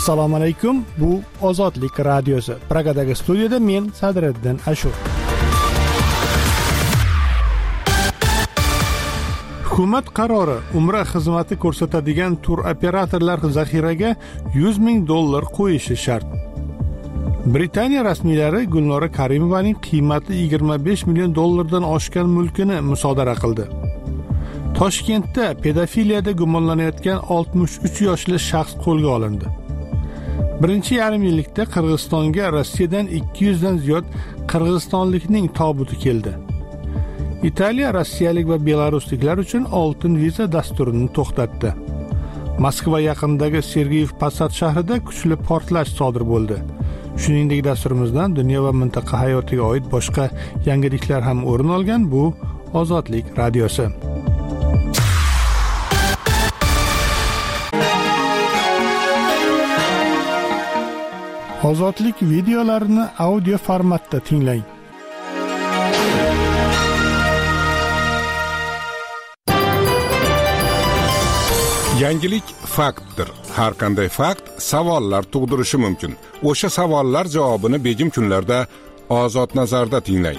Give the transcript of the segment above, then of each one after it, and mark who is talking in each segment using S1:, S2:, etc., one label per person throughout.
S1: Assalomu alaykum. Bu Ozodlik radiosi. Pragadagi studiyada men Sadriddin Ashur. Hukumat qarori Umra xizmati ko'rsatadigan tur operatorlar zaxiraga $100,000 qo'yishi shart. Britaniya rasmiylari Gulnora Karimovaning qiymati $25 million oshgan mulkini musodara qildi. Toshkentda pedofiliyada gumonlanayotgan 63 yoshli shaxs qo'lga olindi. Birinchi yarim yillikda Qirg'izistonga Rossiyadan 200 dan ziyod qirg'izistonlikning tobuti keldi. Italiya rossiyalik va belarusliklar uchun oltin viza dasturini to'xtatdi. Moskva yaqinidagi Sergeyev Posad shahrida kuchli portlash sodir bo'ldi. Shuningdek, dasturimizdan dunyo va mintaqa hayotiga oid boshqa yangiliklar ham o'rin olgan. Bu Ozodlik radiosi. Ozodlik videolarini audio formatda tinglang.
S2: Yangilik faktdir. Har qanday fakt savollar tug'dirishi mumkin. O'sha savollar javobini begim kunlarda Ozod nazarda tinglang.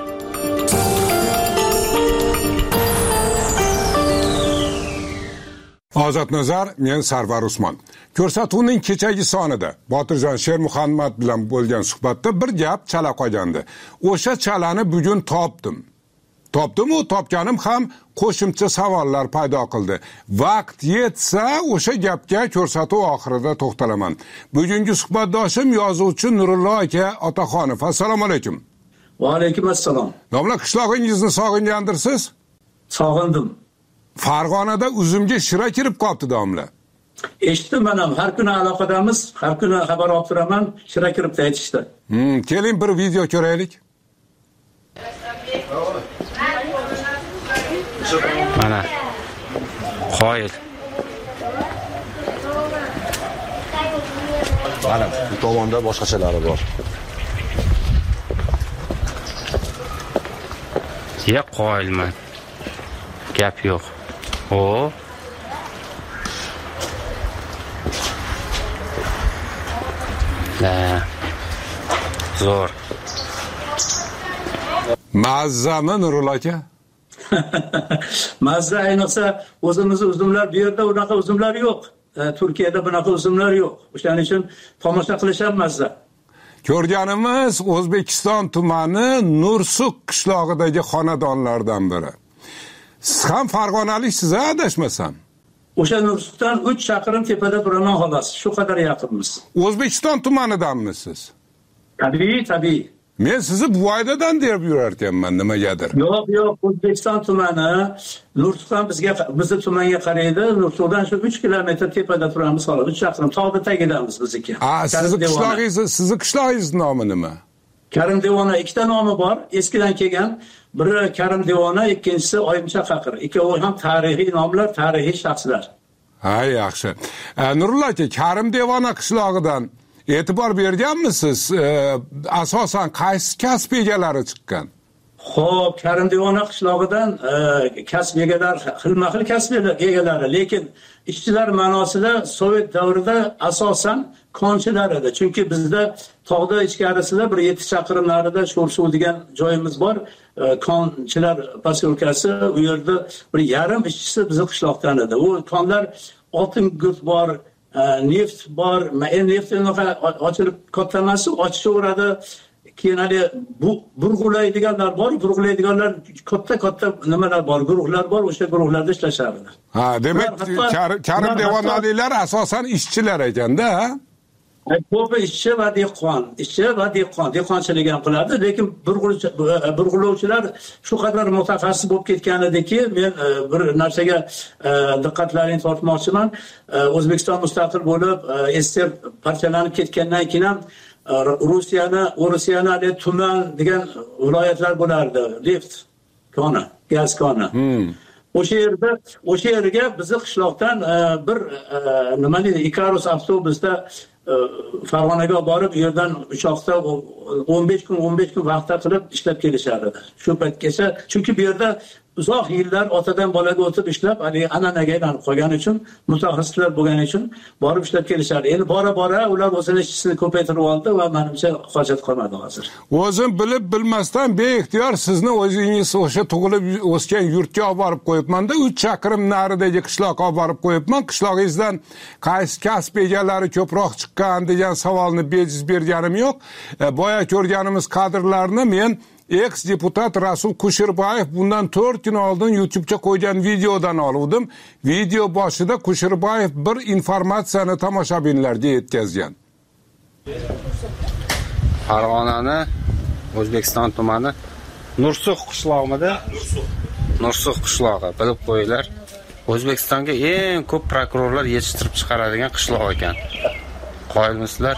S2: Ozod nazar, men Sarvar Usmon. Ko'rsatuvning kechagi sonida Botirjon Shermuhammad bilan bo'lgan suhbatda bir gap chala qolgandi. O'sha chalani bugun topdim. Topdim-u, topganim ham qo'shimcha savollar paydo qildi. Vaqt yetsa o'sha gapga ko'rsatuv oxirida to'xtalaman. Bugungi suhbatdoshim yozuvchi Nurullo aka Otaxonov. Assalomu alaykum.
S3: Va alaykum assalom.
S2: Domla, qishlog'ingizni sog'ingandirsiz?
S3: Sog'indim.
S2: Farg'onada uzumga shira kirib qolibdi, domla.
S3: Eshitdim, men ham har kuni aloqadamiz, har kuni xabar olib turaman, shira kiribdi aytishdi.
S2: Keling bir video ko'raylik.
S4: Mana qoyil.
S5: Mana bu tomonda boshqachalari bor.
S4: Ya qoyilman. Gap yo'q. O. La. Zo'r.
S2: Mazzami Nurul aka?
S3: Mazza, ayniqsa o'zimizni uzumlar, bu yerda unaqa uzumlar yo'q. Turkiyada bunaqa uzumlar yo'q. O'shaning uchun tomosha qilish ham mazza.
S2: Ko'rganimiz O'zbekiston tumani Nursuq qishlog'idagi xonadonlardan biri. Siz ham farg'onaliksiz, adashmasam.
S3: O'sha Nursuqdan 3 chaqirim tepada turaman xolos. Shu qadar yaqinmiz.
S2: O'zbekiston tumanidanmisiz?
S3: Tabiiy.
S2: Men sizni Buvaydadan deb yurar ekanman, nimagadir.
S3: Yo'q, O'zbekiston tumani Nursuqdan bizni tumanga qaraydi. Nursuqdan shu 3 kilometr tepada turamiz xolos. 3 chaqirim tog'da tagidamiz biz ikki.
S2: Sizni qishlog'ingiz nomi nima?
S3: Karim Devona, ikkita nomi bor, eskidan kelgan. Biri Karim Devona, ikkinchisi Oyimcha Faqir. Ikkovi ham tarixiy nomlar, tarixiy shaxslar.
S2: Ha, yaxshi. Nurullo aka, Karim Devona qishlog'idan e'tibor berganmisiz? Asosan qaysi kasb egalari chiqqan?
S3: Xo'p, Karim Devona qishlog'idan kasb egalari, xilma-xil kasb egalari, lekin ishchilar ma'nosida Sovet davrida asosan konchilar edi. Chunki bizda tog'da ichkarisida bir 7 chaqirim narida Sho'rsuv degan joyimiz bor. Konchilar posyolkasi, u yerda bir yarim ishchisi bizni qishloqdan edi. U konlar oltin gurt bor, neft bor, neftni ochilib kattamasi ochishaveradi. Keyin hali bu burg'ulaydiganlar bor, burg'ulaydiganlar katta nimalar bor, guruhlar bor, o'sha guruhlarda ishlashardi.
S2: Ha, demak Karim Devonalilar asosan ishchilar ekanda, ha?
S3: Ko'pi ishchi va dehqonchilik ham qiladi, lekin burg'ulovchilar shu qadar mutaxassis bo'lib ketgan ediki, men bir narsaga diqqatlaringni tortmoqchiman. O'zbekiston mustaqil bo'lib, SSR parchalanib ketgandan keyin ham Rusiyani tuman degan viloyatlar bo'lardi, neft koni, gaz koni. O'sha yerga bizni qishloqdan bir nima deydi, Ikarus avtobusda Farg'onaga borib, u yerdan uchoqda 15 kun vaqtda qilib ishlab kelishardi. Shu paytgacha, chunki bu yerda uzoq yillar otadan bolaga o'tib ishlab, an'anaga aylanib qolgani uchun, mutaxassislar bo'lgani uchun borib ishlab kelishardi. Endi bora ular o'zini ishchisini ko'paytirib oldi va menimcha hojat qolmadi hozir.
S2: O'zim bilib bilmasdan beixtiyor sizni o'zingiz o'sha tug'ilib o'sgan yurtga olib borib qo'yibman-da, 3 chaqirim naridagi qishloqqa olib borib qo'yibman. Qishlog'ingizdan qaysi kasb egalari ko'proq chiqqan degan savolni bejiz berganim yo'q. Boya ko'rganimiz kadrlarni men ex-deputat Rasul Kusherbayev bundan 4 kun oldin YouTube'ga qo'ygan videodan oldim. Video boshida Kusherbayev bir informatsiyani tomoshabinlarga yetkazgan.
S4: Farg'onani O'zbekiston tumani Nursuq qishlog'ida, Nursuq qishlog'i bilib qo'yinglar. O'zbekistonga eng ko'p prokurorlar yetishtirib chiqaradigan qishloq ekan. Qoyilmisizlar?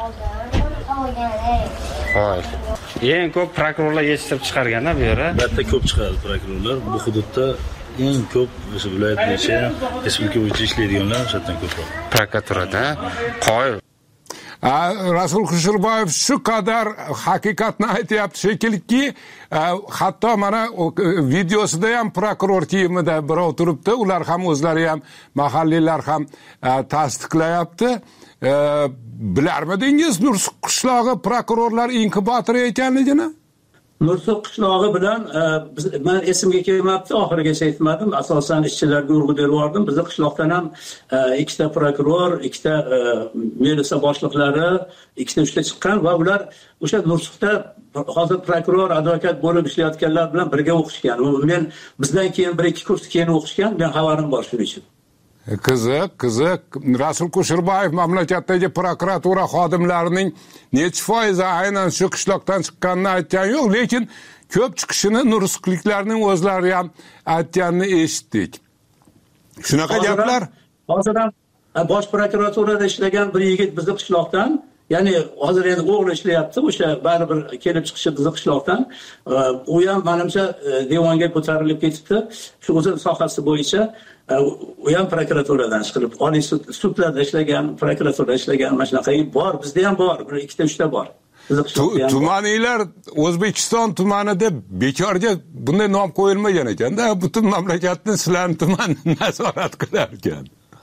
S4: Qoyil. Eng ko'p prokurorlar yetishtirib chiqarganda bu yerda.
S6: Albatta ko'p chiqadi prokurorlar. Bu hududda eng ko'p o'sha viloyat bo'yicha respublika bo'yicha ishlaydiganlar o'shadan ko'proq.
S4: Prokuraturada qoyil.
S2: Rasul Kusherbayev shu qadar haqiqatni aytyapti shekilki, hatto mana videosida ham prokuror kiyimida birov turibdi, ular ham o'zlari ham mahalliylar ham tasdiqlayapti. Bilarmidingiz Nursuq qishlog'i prokurorlar inkubatori ekanligini?
S3: Nursuq qishlog'i bilan men esimga kelmabdi, oxirigacha aytmadim. Asosan ishchilarga urg'u berib yubordim. Bizning qishloqdan ham 2 ta prokuror, 2 ta militsiya boshliqlari, 2 ta 3 ta chiqqan va ular o'sha Nursuqda hozir prokuror, advokat bo'lib ishlayotganlar bilan birga o'qishgan. Men bizdan keyin 1-2 kurs keyin o'qishgan, men xabarim bor shuning uchun.
S2: Qiziq. Rasul Kusherbayev mamlakatdagi prokuratura xodimlarining necha foizi aynan shu qishloqdan chiqqanini aytgan yo'q, lekin ko'p chiqishini nursuqliklarning o'zlari ham aytganini eshitdik. Shunaqa gaplar.
S3: Hozir ham bosh prokuraturada ishlagan bir yigit bizning qishloqdan, ya'ni hozir endi o'g'li ishlayapti, o'sha baribir kelib chiqishi bizning qishloqdan. U ham menimcha devonga ko'tarilib ketibdi. Shu o'zi sohasi bo'yicha u ham prokuraturadan chiqib, oliy sudlarda ishlagan, prokuraturada ishlagan, mana shunaqa bor, bizda ham bor, 1-2 ta 3 ta bor.
S2: Tumaniylar O'zbekiston tumani deb bekorga bunday nom qo'yilmagan ekan-da, butun mamlakatni sizlarning tuman nazorat qilar ekan.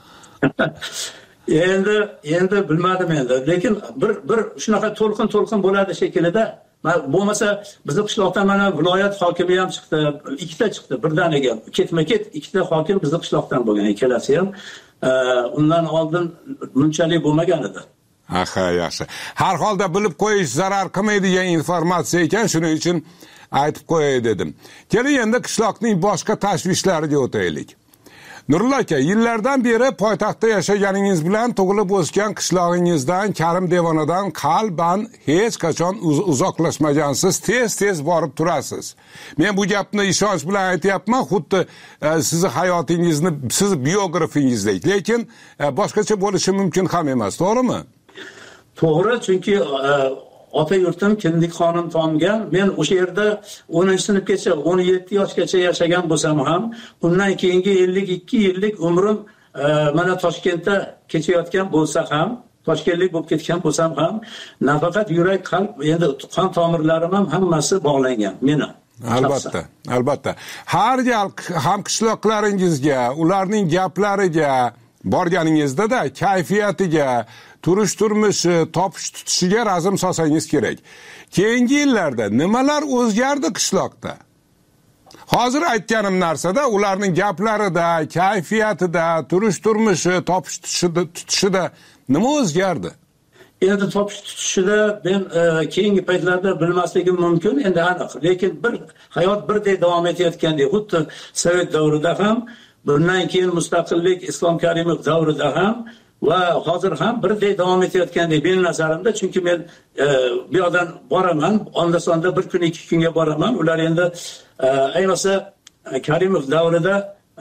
S3: Endi bilmadim endi, lekin bir shunaqa to'lqin bo'ladi shekilida. Bo'lmasa bizning qishloqdan mana viloyat hokimi ham chiqdi, 2 ta chiqdi birdaniga. Ketma-ket 2 ta hokim bizning qishloqdan bo'lgan, ikkalasi ham. Undan oldin bunchalik bo'lmagan edi.
S2: Aha, yaxshi. Har holda bilib qo'yish zarar qilmaydigan informatsiya ekan, shuning uchun aytib qo'yay dedim. Keling endi qishloqning boshqa tashvishlariga o'taylik. Nurullo aka, yillardan beri poytaxtda yashaganingiz bilan tug'ilib o'sgan qishlog'ingizdan, Karim devonadan qalban hech qachon uzoqlashmagansiz, tez borib turasiz. Men bu gapni ishonch bilan aytyapman, xuddi sizni hayotingizni, siz biografingizdek, lekin boshqacha bo'lishi mumkin ham emas, to'g'rimi?
S3: To'g'ri, chunki ota yurtim Kindik xonim tomgan. Men o'sha yerda 10-sinfgacha, 17 yoshgacha yashagan bo'lsam ham, undan keyingi 52 yillik umrim mana Toshkentda kechayotgan bo'lsa ham, toshkentlik bo'lib ketgan bo'lsam ham, nafaqat yurak, qalb, endi qon tomirlarim ham hammasi bog'langan meni.
S2: Albatta. Har gal ham qishloqlaringizga, ularning gaplariga borganingizda kayfiyatiga, turmushi, topish tutishiga razm solsangiz kerak. Keyingi yillarda nimalar o'zgardi qishloqda? Hozir aytganim narsada ularning gaplarida, kayfiyatida, turmushi, topish tutishida nima o'zgardi?
S3: Endi topish tutishida men keyingi paytlarda bilmasligim mumkin, endi aniq. Lekin bir hayot birdek davom etayotgandek, xuddi Sovet davrida ham, bundan keyin mustaqillik Islom Karimov davrida ham va hozir ham birdek davom etayotgandek men nazarimda, chunki men bu yoqdan boraman, onda-sonda bir kun 2 kunga boraman. Ular endi ayniqsa Karimov davrida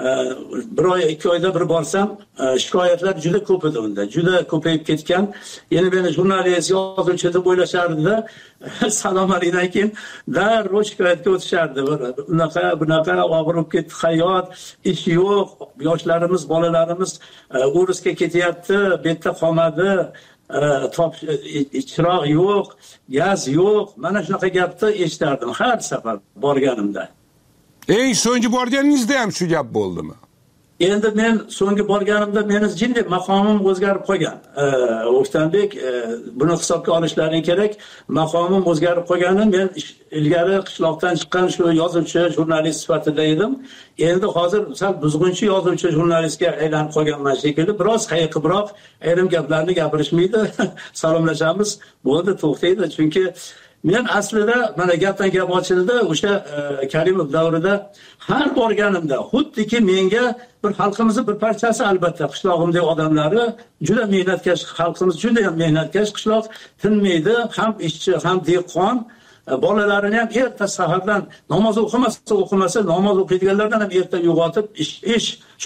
S3: 1 oy 2 oyda bir borsam, shikoyatlar juda ko'p edi unda, juda ko'payib ketgan. Endi meni jurnalist, yozuvchi deb o'ylashardi-da, salom alaydan keyin darrov shikoyatga o'tishardi. Bunaqa og'irib ketdi hayot, ish yo'q, yoshlarimiz, bolalarimiz Urusga ketyapti, bu yerda qolmadi. chiroq yo'q, gaz yo'q. Mana shunaqa gapni eshitardim har safar borganimda.
S2: Eng so'nggi borganingizda ham shu gap bo'ldimi?
S3: Endi men so'nggi borganimda meni jinday maqomim o'zgarib qolgan. O'ktanbek, buni hisobga olishlaring kerak. Maqomim o'zgarib qolgani, men ilgari qishloqdan chiqqan shu yozuvchi, jurnalist sifatida edim. Endi hozir sal buzg'unchi yozuvchi, jurnalistga aylanib qolganman shekilli. Biroz hayiqibroq ayrim gaplarni gapirishmaydi. Salomlashamiz, bo'ldi, to'xtaydi. Chunki men aslida mana gapdan gap ochildi, o'sha Karimov davrida har borganimda xuddiki menga bir xalqimizning bir parchasi, albatta qishlog'imdagi odamlari juda mehnatkash, xalqimiz juda ham mehnatkash qishloq, tinmaydi, ham ishchi, ham dehqon. Bolalarini ham erta sahardan namoz o'qimasa namoz o'qiydiganlardan ham erta uyg'otib ish shu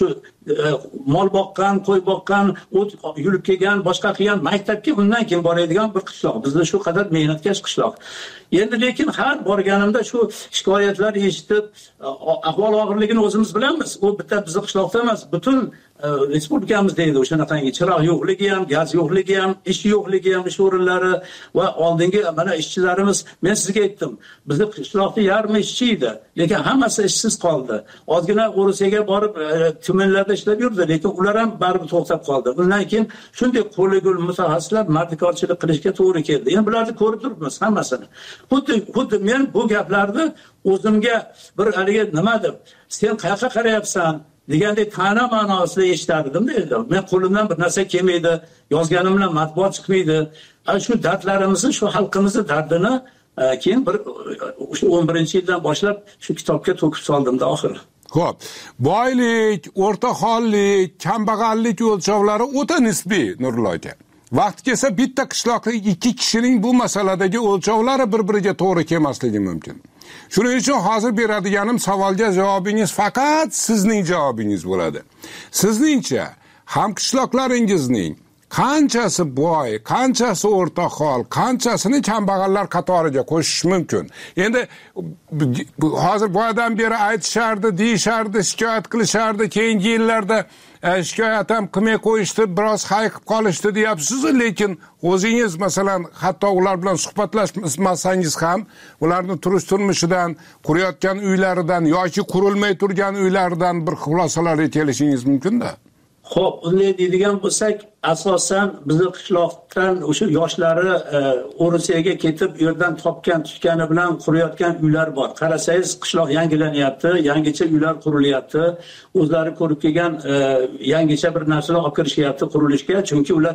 S3: mol boqqan, qo'y boqqan, o't yulib kelgan, boshqa qilgan maktabga undan keyin boradigan bir qishloq. Bizda shu qadar mehnatkash qishloq. Endi lekin har borganimda shu shikoyatlar eshitib, ahvol og'irligini o'zimiz bilamiz. U bitta bizning qishloqda emas, butun respublikamizda edi o'shanaqangi chiroq yo'qligi ham, gaz yo'qligi ham, ish yo'qligi ham, ish o'rinlari va oldingi mana ishchilarimiz, men sizga aytdim, bizning qishloqda yarmi ishchi edi, lekin hammasi ishsiz qoldi. Ozgina O'rusiyaga borib tumanlarda ishlab yurdi, lekin ular ham baribir to'xtab qoldi. Undan keyin shunday qo'ligul mutaxassislar mardikorchilik qilishga to'g'ri keldi. Endi bularni ko'rib turibmiz hammasini. Xuddi men bu gaplarni o'zimga bir haligi nima deb, sen qayoqqa qarayapsan degandek ta'na ma'nosida eshitardim dedi. Men qo'limdan bir narsa kelmaydi, yozganim bilan matbuot chiqmaydi. Shu dardlarimizni, shu xalqimizning dardini keyin bir 11-yildan boshlab shu kitobga to'kib soldimda oxiri.
S2: Xo'p, boylik, o'rtahollik, kambag'allik o'lchovlari o'ta nisbiy, Nurullo aka. Vaqt kelsa bitta qishloqda ikki kishining bu masaladagi o'lchovlari bir-biriga to'g'ri kelmasligi mumkin. Shuning uchun hozir beradiganim savolga javobingiz faqat sizning javobingiz bo'ladi. Sizningcha ham qishloqlaringizning qanchasi boy, qanchasi o'rtahol, qanchasini kambag'allar qatoriga qo'shish mumkin? Endi hozir boyadan beri aytishardi, deyishardi, shikoyat qilishardi, keyingi yillarda shikoyat ham qilmay qo'yishdi, biroz hayiqib qolishdi deyapsiz, lekin o'zingiz masalan hatto ular bilan suhbatlashmasangiz ham ularni turmushidan, qurayotgan uylaridan yoki qurilmay turgan uylaridan bir xulosalarga kelishingiz mumkin-da.
S3: Xo'p, unday deydigan bo'lsak, asosan bizning qishloqdan o'sha yoshlari O'rusiyaga ketib, u yerdan topgan tushgani bilan qurayotgan uylar bor. Qarasangiz, qishloq yangilanyapti, yangicha uylar qurilyapti. O'zlari ko'rib kelgan yangicha bir narsalar olib kirishyapti qurilishga, chunki ular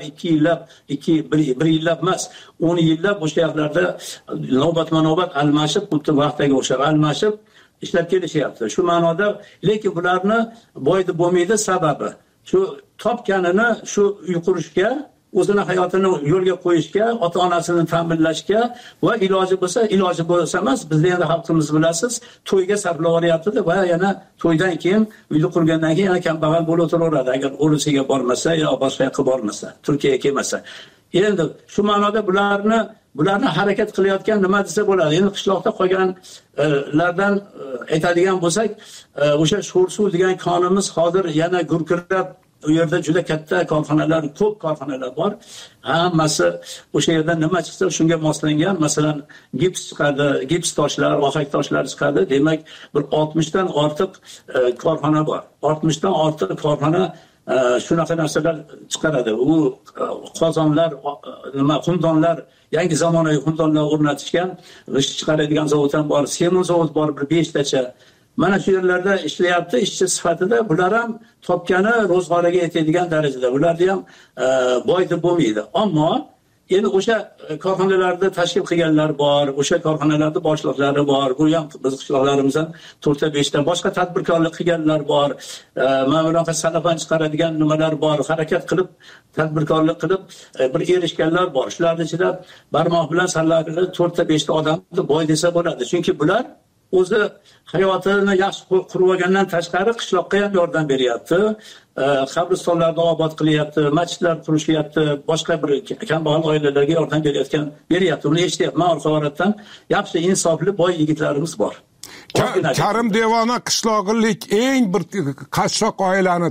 S3: 1 yillab emas, 10 yillab o'sha yerlarda navbatma-navbat almashib, xuddi vaqtdagi o'xshab almashib ishlab kelishyapti. Shu ma'noda, lekin bularni boydi bo'lmaydi sababi shu topganini shu uy qurishga, o'zini hayotini yo'lga qo'yishga, ota-onasini ta'minlashga va iloji bo'lsa emas, bizda endi xalqimiz bilasiz, to'yga sarflab olyapti va yana to'ydan keyin, uyni qurgandan keyin yana kambag'al bo'lib o'tiraveradi agar O'rusiyaga bormasa yo boshqa yoqqa bormasa, Turkiyaga kelmasa. Endi shu ma'noda bularni harakat qilayotgan nima desa bo'ladi. Endi qishloqda qolganlardan aytadigan bo'lsak, o'sha Sho'rsuv degan konimiz hozir yana gurkirab, u yerda juda katta korxonalar, ko'p korxonalar bor. Hammasi o'sha yerdan nima chiqsa shunga moslangan. Masalan, gips chiqadi, gips toshlar, ohak toshlar chiqadi. Demak, bir 60 dan ortiq korxona bor. 60 dan ortiq korxona shunaqa narsalar chiqaradi. U qozonlar, xumdonlar, yangi zamonaviy xumdonlar o'rnatishgan, g'isht chiqaradigan zavod ham bor, sement zavod bor, bir 5 tacha. Mana shu yerlarda ishlayapti, ishchi sifatida. Bular ham topgani ro'zg'origa yetadigan darajada. Bularni ham boy deb bo'lmaydi. Ammo endi o'sha korxonalarda tashkil qilganlar bor, o'sha korxonalarda boshliqlari bor. Bu ham biz qishloqlarimizdan 4-5 ta boshqa tadbirkorlik qilganlar bor. Mana bunaqa salafan chiqaradigan nimalar bor. Harakat qilib, tadbirkorlik qilib bir erishganlar bor. Shularning ichida barmoq bilan sanaladigan 4-5 ta odamni boy desa bo'ladi. Chunki bular o'zi hayotini yaxshi qurib olgandan tashqari qishloqqa ham yordam beryapti. Qabristonlarni obod qilyapti, masjidlar qurishyapti, boshqa bir kambag'al oilalarga yordam beryapti. Uni eshityapman orqa-orqadan. Yaxshi, insofli, boy yigitlarimiz bor.
S2: Karim Devona qishlog'lik eng bir qashshoq oilani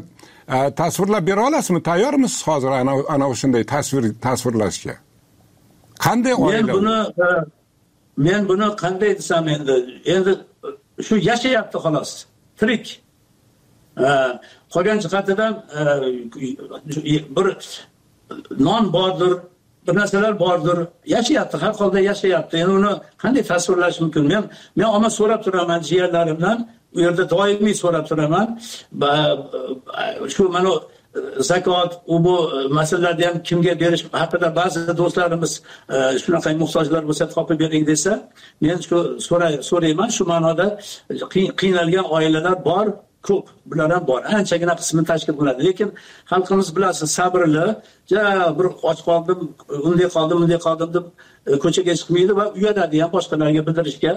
S2: tasvirlab bera olasizmi? Tayyormisiz hozir ana o'shanday tasvirlashga? Qanday oila?
S3: Men buni qanday desam endi shu yashayapti xolos, tirik. Qolgan jihatidan bir non bordir, bir narsalar bordir, yashayapti, har holda yashayapti. Endi uni qanday tasvirlash mumkin? Men ona so'rab turaman jiyanlarimdan, u yerda doimiy so'rab turaman. Shu mana zakot, bu masalalarda ham kimga berish haqida ba'zi do'stlarimiz shunaqa muhtojlar bo'lsa topib bering desa, men shu so'rayman. Shu ma'noda qiynalgan oilalar bor, ko'p, bular ham bor. Anchagina qismini tashkil qiladi. Lekin xalqimiz bilasiz, sabrli, bir och qoldim, unday qoldim deb ko'chaga chiqmaydi va uyaladi ham boshqalarga bildirishga.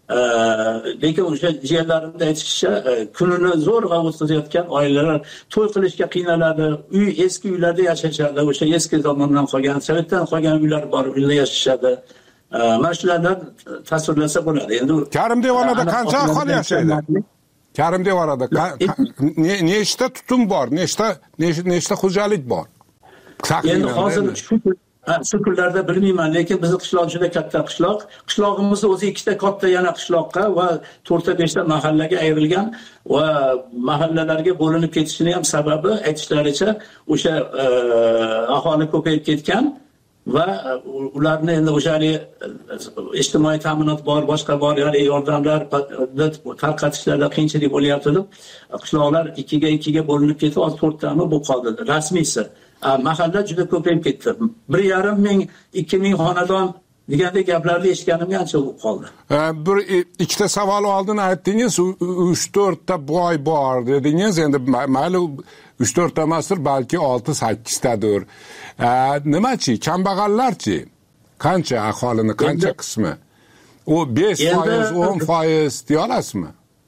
S3: Lekin o'sha jiyanlarimda aytishicha, kunini zo'rg'a o'tkazayotgan oilalar to'y qilishga qiynaladi. Eski uylarda yashashadi. O'sha eski zamondan qolgan, sovetdan qolgan uylar bor, uyda yashashadi. Mana shulardan tasvirlasa bo'ladi. Endi
S2: Karim Devonada qancha aholi yashaydi? Karim Devonada nechta tutum bor, nechta xo'jalik bor?
S3: Endi hozir shu kunlarda bilmayman, lekin bizning qishloq juda katta qishloq. Qishlog'imizni o'zi ikkita katta yana qishloqqa va 4-5 ta mahallaga ayrilgan va mahallalarga bo'linib ketishini ham sababi aytishlaricha o'sha aholi ko'payib ketgan va ularni endi o'sha ijtimoiy ta'minot bor, boshqa bor, ya'ni yordamlar tarqatishlarda qiyinchilik bo'lyapti deb qishloqlar ikkiga bo'linib ketib, 4 tami bo'lib qoldi rasmiysi. Mahalla juda ko'payib ketdi. 1,5 ming, 2 ming xonadon degandek gaplarni eshitganimga ancha bo'lib qoldi.
S2: Bir ikkita savol oldin aytdingiz, 3-4 ta boy bor dedingiz. Endi mayli 3-4 ta emasdir, balki 6-8 tadir. Nimachi? Kambag'allarchi? Qancha aholini, qancha qismi? U 5%, 10% deya olasizmi?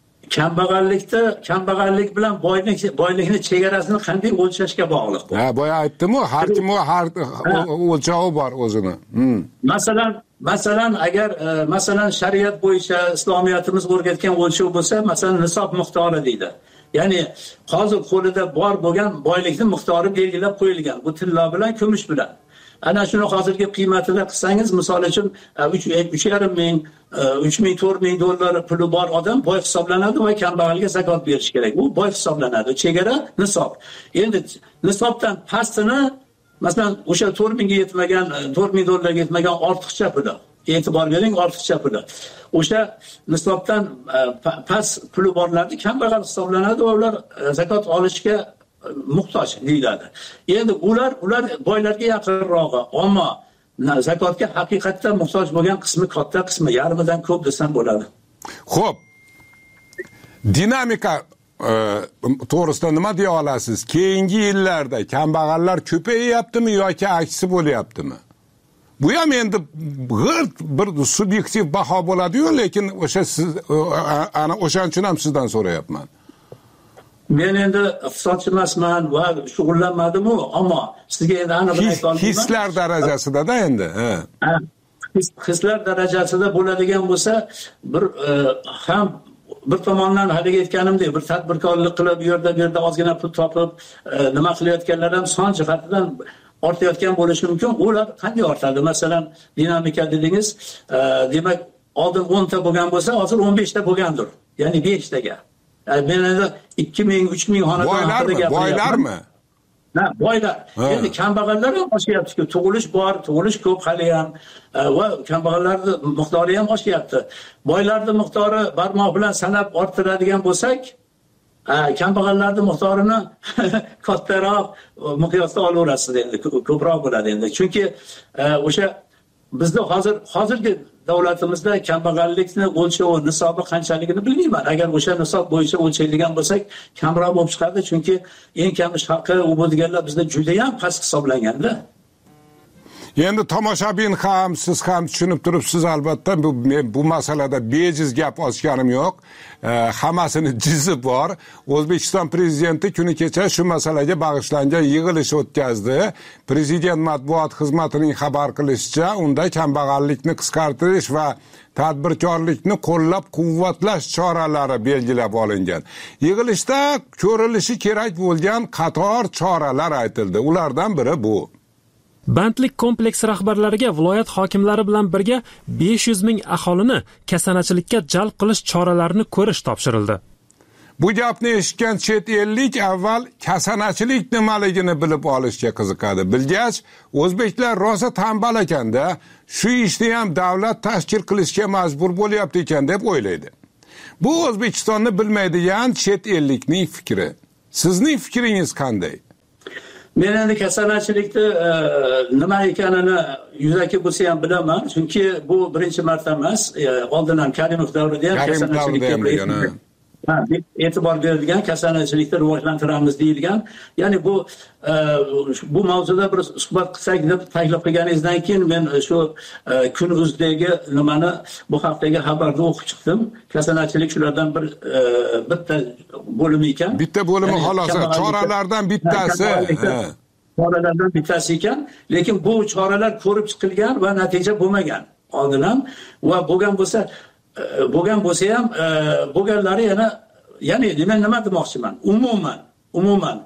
S2: Kambag'allik bilan boylikni chegarasini qanday o'lchashga bog'liq bu. Boya aytdim-ku, har kim har o'lchovi bor o'zini.
S3: Masalan, agar masalan shariat bo'yicha islomiyatimiz o'rgatgan o'lchov bo'lsa, masalan nisob miqdori deydi. Ya'ni hozir qo'lida bor bo'lgan boylikni miqdori belgilab qo'yilgan. Bu tilla bilan, kumush bilan. Ana shuni hozirgi qiymatida qilsangiz, misol uchun 3,5 ming, 3 ming, 4 ming dollar puli bor odam boy hisoblanadi va kambag'alga zakot berish kerak. Bu boy hisoblanadi. Chegara nisob. Endi nisobdan pastini, masalan, o'sha 4 mingga yetmagan, 4 ming dollarga yetmagan ortiqcha puli. E'tibor bering, ortiqcha puli. O'sha nisobdan past puli borlarni kambag'al hisoblanadi va ular zakot olishga muhtoj deyiladi. Endi ular boylarga yaqinrog'i, ammo zakotga haqiqatda muhtoj bo'lgan qismi katta qismi, yarmidan ko'p desam bo'ladi.
S2: Xo'p. Dinamika to'g'risida nima deya olasiz? Keyingi yillarda kambag'allar ko'payyaptimi yoki aksi bo'lyaptimi? Bu ham endi bir subyektiv baho bo'ladi-yu, lekin o'sha siz ana o'shaning uchun ham sizdan so'rayapman.
S3: Men endi iqtisodchi emasman va shug'ullanmadim-u, ammo sizga endi aniq ayta olmayman.
S2: Hislar darajasida-da endi.
S3: Hislar darajasida bo'ladigan bo'lsa, ham bir tomondan haligi aytganimdek, bir tadbirkorlik qilib, bu yerda ozgina pul topib, nima qilayotganlar ham son jihatidan ortayotgan bo'lishi mumkin. Ular qanday ortadi? Masalan, dinamika dedingiz, demak, oldin 10 ta bo'lgan bo'lsa, hozir 15 ta bo'lgandir. Ya'ni 5 taga. Men endi 2 ming, 3 ming xonadon haqida gapiryapman.
S2: Boylarmi?
S3: Boylar. Endi kambag'allar ham oshyapti-ku. Tug'ilish bor, tug'ilish ko'p hali ham va kambag'allarning miqdori ham oshyapti. Boylarning miqdori barmoq bilan sanab orttiradigan bo'lsak, kambag'allarning miqdorini kattaroq miqyosda olaverasiz endi, ko'proq bo'ladi endi. Chunki o'sha bizda hozirgi davlatimizda kambag'allikni o'lchovi, nisobi qanchaligini bilmayman. Agar o'sha nisob bo'yicha o'lchaydigan bo'lsak, kamroq bo'lib chiqadi, chunki eng kam ish haqi u bo'lganlar bizda juda ham past hisoblanganda.
S2: Endi tomoshabin ham, siz ham tushunib turibsiz albatta, bu masalada bejiz gap ochganim yo'q. Hammasini jizi bor. O'zbekiston prezidenti kuni kecha shu masalaga bag'ishlangan yig'ilish o'tkazdi. Prezident matbuot xizmatining xabar qilishicha, unda kambag'allikni qisqartirish va tadbirkorlikni qo'llab-quvvatlash choralari belgilab olingan. Yig'ilishda ko'rilishi kerak bo'lgan qator choralar aytildi. Ulardan biri bu.
S7: Bandlik kompleksi rahbarlariga viloyat hokimlari bilan birga 500 ming aholini kasanachilikka jalb qilish choralarini ko'rish topshirildi.
S2: Bu gapni eshitgan chet ellik avval kasanachilik nimaligini bilib olishga qiziqadi. Bilgach, o'zbeklar rosa tambal ekanda, shu ishni ham davlat tashkil qilishga majbur bo'lyapti ekan deb o'ylaydi. Bu O'zbekistonni bilmaydigan chet ellikning fikri. Sizning fikringiz qanday?
S3: Men endi kasanachilikni nima ekanini yuzaki bo'lsa ham bilaman, chunki bu birinchi marta emas. Oldin ham Karimov davrida ham kasanachilikka e'tibor berilgan, kasanachilikni rivojlantiramiz deyilgan. Ya'ni bu mavzuda bir suhbat qilsak deb taklif qilganingizdan keyin men shu Kun.uzdagi nimani bu haqdagi xabarni o'qib chiqdim. Kasanachilik shulardan bitta bo'limi ekan.
S2: Bitta bo'limi xolos, choralardan bittasi.
S3: Choralardan bittasi ekan, lekin bu choralar ko'rib chiqilgan va natija bo'lmagan. Oldin ham va bo'lgan bo'lsa ham bo'lganlari ya'ni men nima demoqchiman? Umuman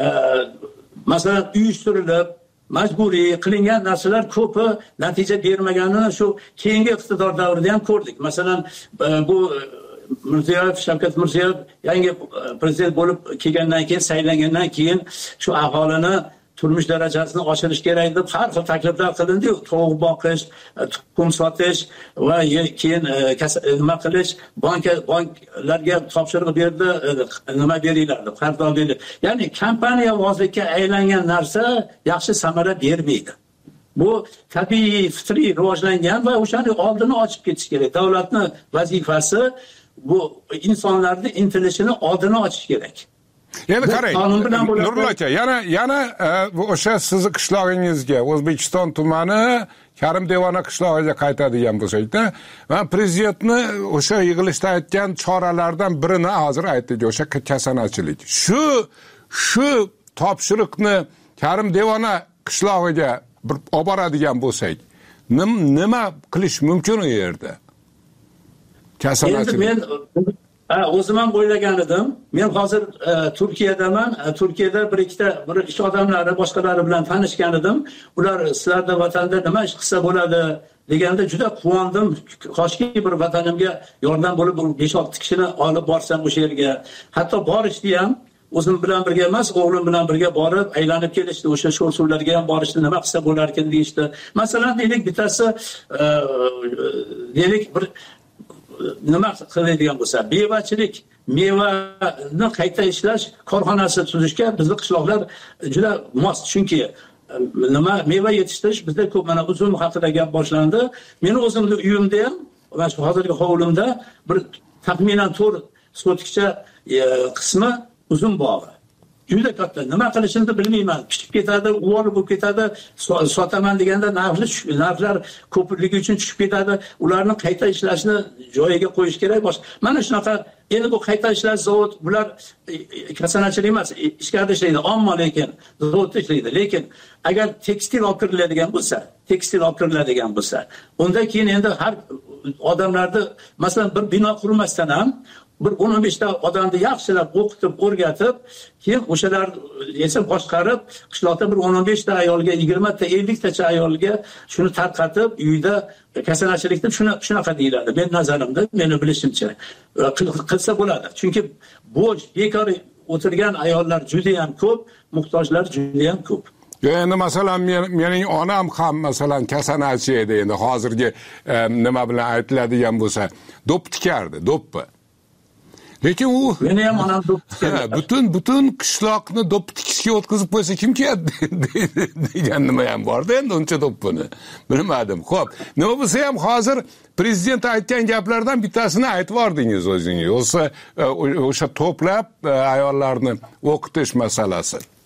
S3: masalan uyushtirilib majburiy qilingan narsalar ko'pi natija bermaganini shu keyingi iqtidor davrida ham ko'rdik. Masalan, bu Shavkat Mirziyoyev yangi prezident bo'lib kelgandan keyin, saylangandan keyin shu aholini turmush darajasini oshirish kerak deb har xil takliflar qilindi-yu, tovuq boqish, tuxum sotish va keyin nima qilish, banklarga topshiriq berdi, nima beringlar deb, qarz olinglar. Ya'ni kompaniyavozlikka aylangan narsa yaxshi samara bermaydi. Bu tabiiy, fitriy rivojlangan va o'shani oldini ochib ketish kerak. Davlatning vazifasi bu insonlarning intilishini oldini ochish kerak.
S2: Endi qarang, Nurullo aka, yana o'sha sizni qishlog'ingizga, O'zbekiston tumani Karim Devona qishlog'iga qaytadigan bo'lsak-da, va prezidentni o'sha yig'ilishda aytgan choralardan birini hozir aytdik, o'sha kasanachilik. Shu topshiriqni Karim Devona qishlog'iga olib boradigan bo'lsak, nima qilish mumkin u yerda? Kasanachilik.
S3: O'zim ham o'ylagan edim. Men hozir Turkiyadaman. Turkiyada bir ish odamlari, boshqalari bilan tanishgan edim. Ular sizlarda vatanda nima ish qilsa bo'ladi deganda juda quvondim. Qoshki bir vatanimga yordam bo'lib 5-6 kishini olib borsam o'sha yerga. Hatto borishdi ham o'zim bilan birga emas, o'g'lim bilan birga borib aylanib kelishdi. O'sha sho'rsularga ham borishdi, nima qilsa bo'lar ekan deyishdi. Masalan, deylik bittasi deylik bir nima qiladigan bo'lsa, bevachilik, mevani qayta ishlash korxonasi tuzishga bizning qishloqlar juda mos. Chunki meva yetishtirish bizda ko'p, mana uzum haqida gap boshlandi. Meni o'zimning uyimda ham, va shu hozirgi hovlimda bir taxminan 4 sotikcha qismi uzum bog'i. Juda katta. Nima qilishimni bilmayman. Pishib ketadi, uvorib bo'lib ketadi, sotaman deganda narxlar ko'pligi uchun tushib ketadi. Ularni qayta ishlashni joyiga qo'yish kerak. Mana shunaqa, endi bu qayta ishlash zavod, bular kasanachilik emas, ichkarida ishlaydi, ammo lekin zavodda ishlaydi. Lekin agar tekstil olib kiriladigan bo'lsa, unda keyin endi har odamlarni, masalan, bir bino qurmasdan ham bir 15 ta odamni yaxshilab o'qitib, o'rgatib, keyin o'shalar esa boshqarib, qishloqda bir 15 ta ayolga, 20 ta, 50 tacha ayolga shuni tarqatib, uyda kasanachilikni shunaqa deyiladi. Men nazarimda, meni bilishimcha qilsa bo'ladi. Chunki bo'sh, bekor o'tirgan ayollar juda ham ko'p, muhtojlar juda ham ko'p.
S2: Endi masalan mening onam ham masalan kasanachi edi. Endi hozirgi nima bilan aytiladigan bo'lsa, do'p tikardi, do'ppi. Lekin u
S3: meni ham onam do'p tikardi.
S2: Butun qishloqni do'p tikishga o'tkazib qo'ysa kim keladi degan nima ham bor-da, endi uncha do'ppini. Bilmadim. Xo'p, nima bo'lsa ham hozir prezident aytgan gaplardan bittasini aytib yordingiz o'zingiz. O'sha to'plab ayollarni o'qitish masalasi.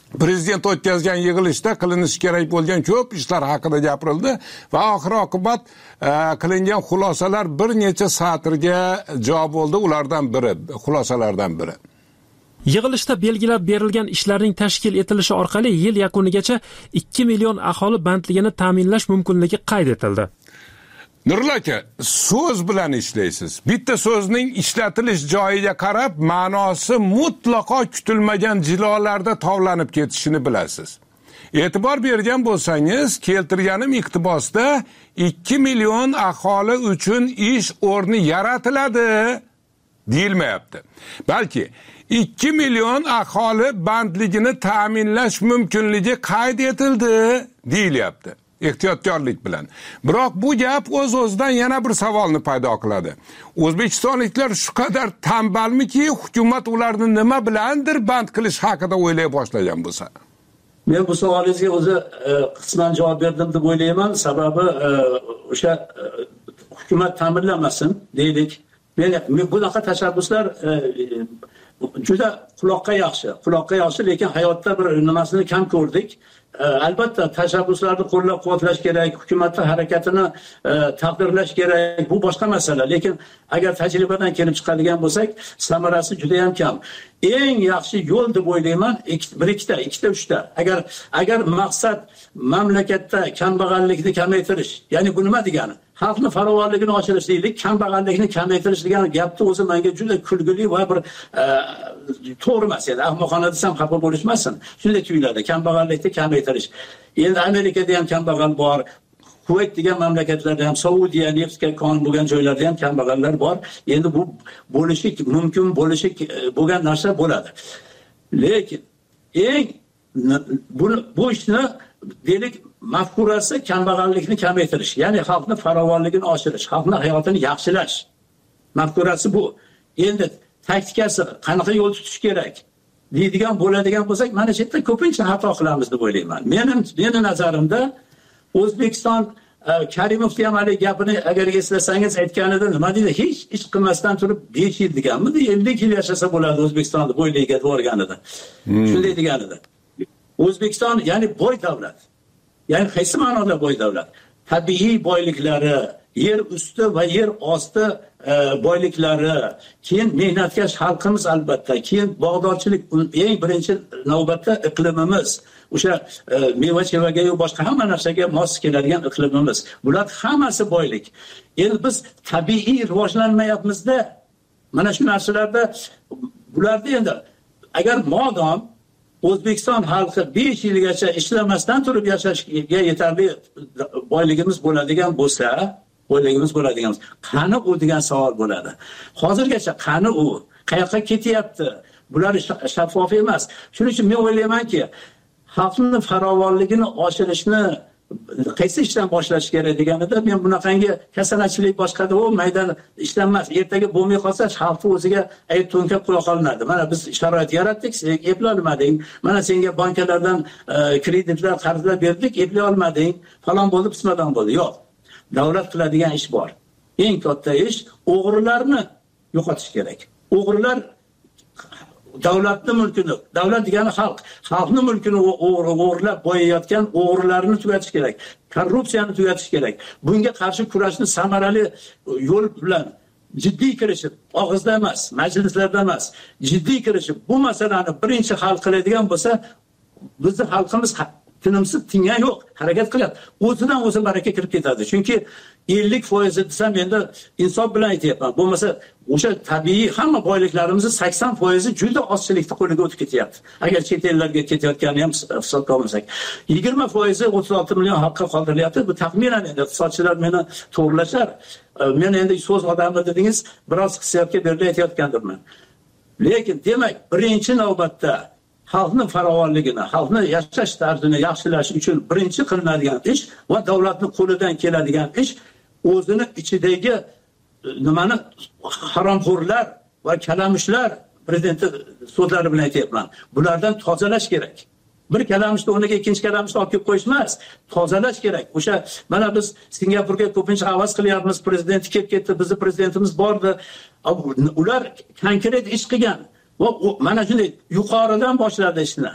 S2: Prezident o'tkazgan yig'ilishda qilinishi kerak bo'lgan ko'p ishlar haqida gapirildi va oxir oqibat qilingan xulosalar bir necha satrga javob bo'ldi. Ulardan biri, xulosalardan biri.
S7: Yig'ilishda belgilab berilgan ishlarning tashkil etilishi orqali yil yakunigacha 2 million aholi bandligini ta'minlash mumkinligi qayd etildi.
S2: Nurul aka, so'z bilan ishlaysiz. Bitta so'zning ishlatilish joyiga qarab, ma'nosi mutlaqo kutilmagan jilolarda tovlanib ketishini bilasiz. E'tibor bergan bo'lsangiz, keltirganim iqtibosda 2 million aholi uchun ish o'rni yaratiladi deyilmayapti. Balki 2 million aholi bandligini ta'minlash mumkinligi qayd etildi deyilyapti. Ehtiyotkorlik bilan. Biroq bu gap o'z-o'zidan yana bir savolni paydo qiladi. O'zbekistonliklar shu qadar tambalmiki, hukumat ularni nima bilandir band qilish haqida o'ylay boshlagan bo'lsa?
S3: Men bu savolingizga o'zi qisman javob berdim deb o'ylayman. Sababi o'sha hukumat ta'minlamasin deylik. Men bunaqa tashabbuslar juda quloqqa yaxshi, lekin hayotda bir nimasini kam ko'rdik. Albatta tashabbuslarni qo'llab-quvvatlash kerak, hukumatning harakatini taqdirlash kerak. Bu boshqa masala, lekin agar tajribadan kelib chiqadigan bo'lsak, samarasi juda ham kam. Eng yaxshi yo'l deb o'ylayman, ikkita, uchta. Agar maqsad mamlakatda kambag'allikni kamaytirish, ya'ni bu nima degani? Xalqning farovonligini oshirish deylik, kambag'allikni kamaytirish degan gapni o'zi menga juda kulgili va bir to'g'ri emas. Yani ahmoqona desam xafa bo'lishmasin. Shunday tuyuladi, kambag'allikni kamaytirish. Endi Amerikada ham kambag'al bor, Kuvayt degan mamlakatlarda ham, Saudiya, neftga kon bo'lgan joylarda ham kambag'allar bor. Endi bu bo'lishi mumkin, bo'lgan narsa bo'ladi. Lekin eng bu ishni deylik mafkurasi kambag'allikni kamaytirish, ya'ni xalqning farovonligini oshirish, xalqning hayotini yaxshilash. Mafkurasi bu. Endi taktikasi qanaqa yo'l tutish kerak deydigan bo'ladigan bo'lsak, mana shu yerda ko'pincha xato qilamiz deb o'ylayman. Meni nazarimda O'zbekiston Karimovning ham hali gapini agar eslasangiz aytganida nima deydi? Hech ish qilmasdan turib 5 yil deganmidi? 50 yil yashasa bo'ladi O'zbekistonda bo'yligiga borganida. Shunday deganida. O'zbekiston ya'ni boy davlat. Ya'ni qaysi ma'noda boy davlat? Tabiiy boyliklari, yer usti va yer osti boyliklari, keyin mehnatkash xalqimiz albatta, keyin bog'dorchilik, eng birinchi navbatda iqlimimiz, o'sha meva-chevaga va boshqa hamma narsaga mos keladigan iqlimimiz. Bular hammasi boylik. Endi biz tabiiy rivojlanmayapmizda. Mana shu narsalarda bularda endi agar modom O'zbekiston xalqi 5 yilgacha ishlamasdan turib yashashga yetarli boyligimiz bo'ladigan bo'lsa, qani u degan savol bo'ladi. Hozirgacha qani u? Qayoqqa ketyapti? Bular shaffof emas. Shuning uchun men o'ylaymanki, xalqning farovonligini oshirishni qaysi ishdan boshlash kerak deganida, men bunaqangi kasanachilik boshqada u maydan ishlanmas. Ertaga bo'lmay qolsa, xalqni o'ziga ayb to'nkab qo'ya qoladi. Mana biz sharoit yaratdik, sen eplay olmading. Mana senga bankalardan kreditlar, qarzlar berdik, eplay olmading. Falon bo'ldi, pismadan bo'ldi. Yo'q. Davlat qiladigan ish bor. Eng katta ish o'g'rilarni yo'qotish kerak. O'g'rilar davlatning mulkini, davlat degani xalqning mulkini o'g'irlab boyayotgan o'g'rilarni tugatish kerak. Korrupsiyani tugatish kerak. Bunga qarshi kurashni samarali yo'l bilan jiddiy kirishib, og'izda emas, majlislarda emas, jiddiy kirishib, bu masalani birinchi hal qiladigan bo'lsa, bizning xalqimiz tinimsiz tingan yo'q, harakat qilyapti. O'zidan o'zi baraka kirib ketadi. Chunki 50% desam endi insof bilan aytyapman. Bo'lmasa o'sha tabiiy hamma boyliklarimizni 80% juda ozchilikda qo'liga o'tib ketyapti. Agar chet ellarga ketayotganini ham hisobga olmasak, 20% 36 million xalqqa qoldirilyapti. Bu taxminan endi iqtisodchilar meni to'g'rilashar. Men endi so'z odami dedingiz, biroz hissiyotga berilib aytayotgandirman. Lekin demak, birinchi navbatda xalqning farovonligini, xalqning yashash tarzini yaxshilash uchun birinchi qilinadigan ish va davlatning qo'lidan keladigan ish o'zini ichidagi nimani haromxo'rlar va kalamushlar, prezident so'zlari bilan aytayapman, bulardan tozalash kerak. Bir kalamishni o'rniga ikkinchi kalamishni olib kelib qo'yish emas, tozalash kerak. O'sha mana biz Singapurga ko'pincha havas qilyapmiz, prezident kelib ketdi, bizning prezidentimiz bordi. Ular konkret ish qilgan. Va mana shunday yuqoridan boshladi ishni.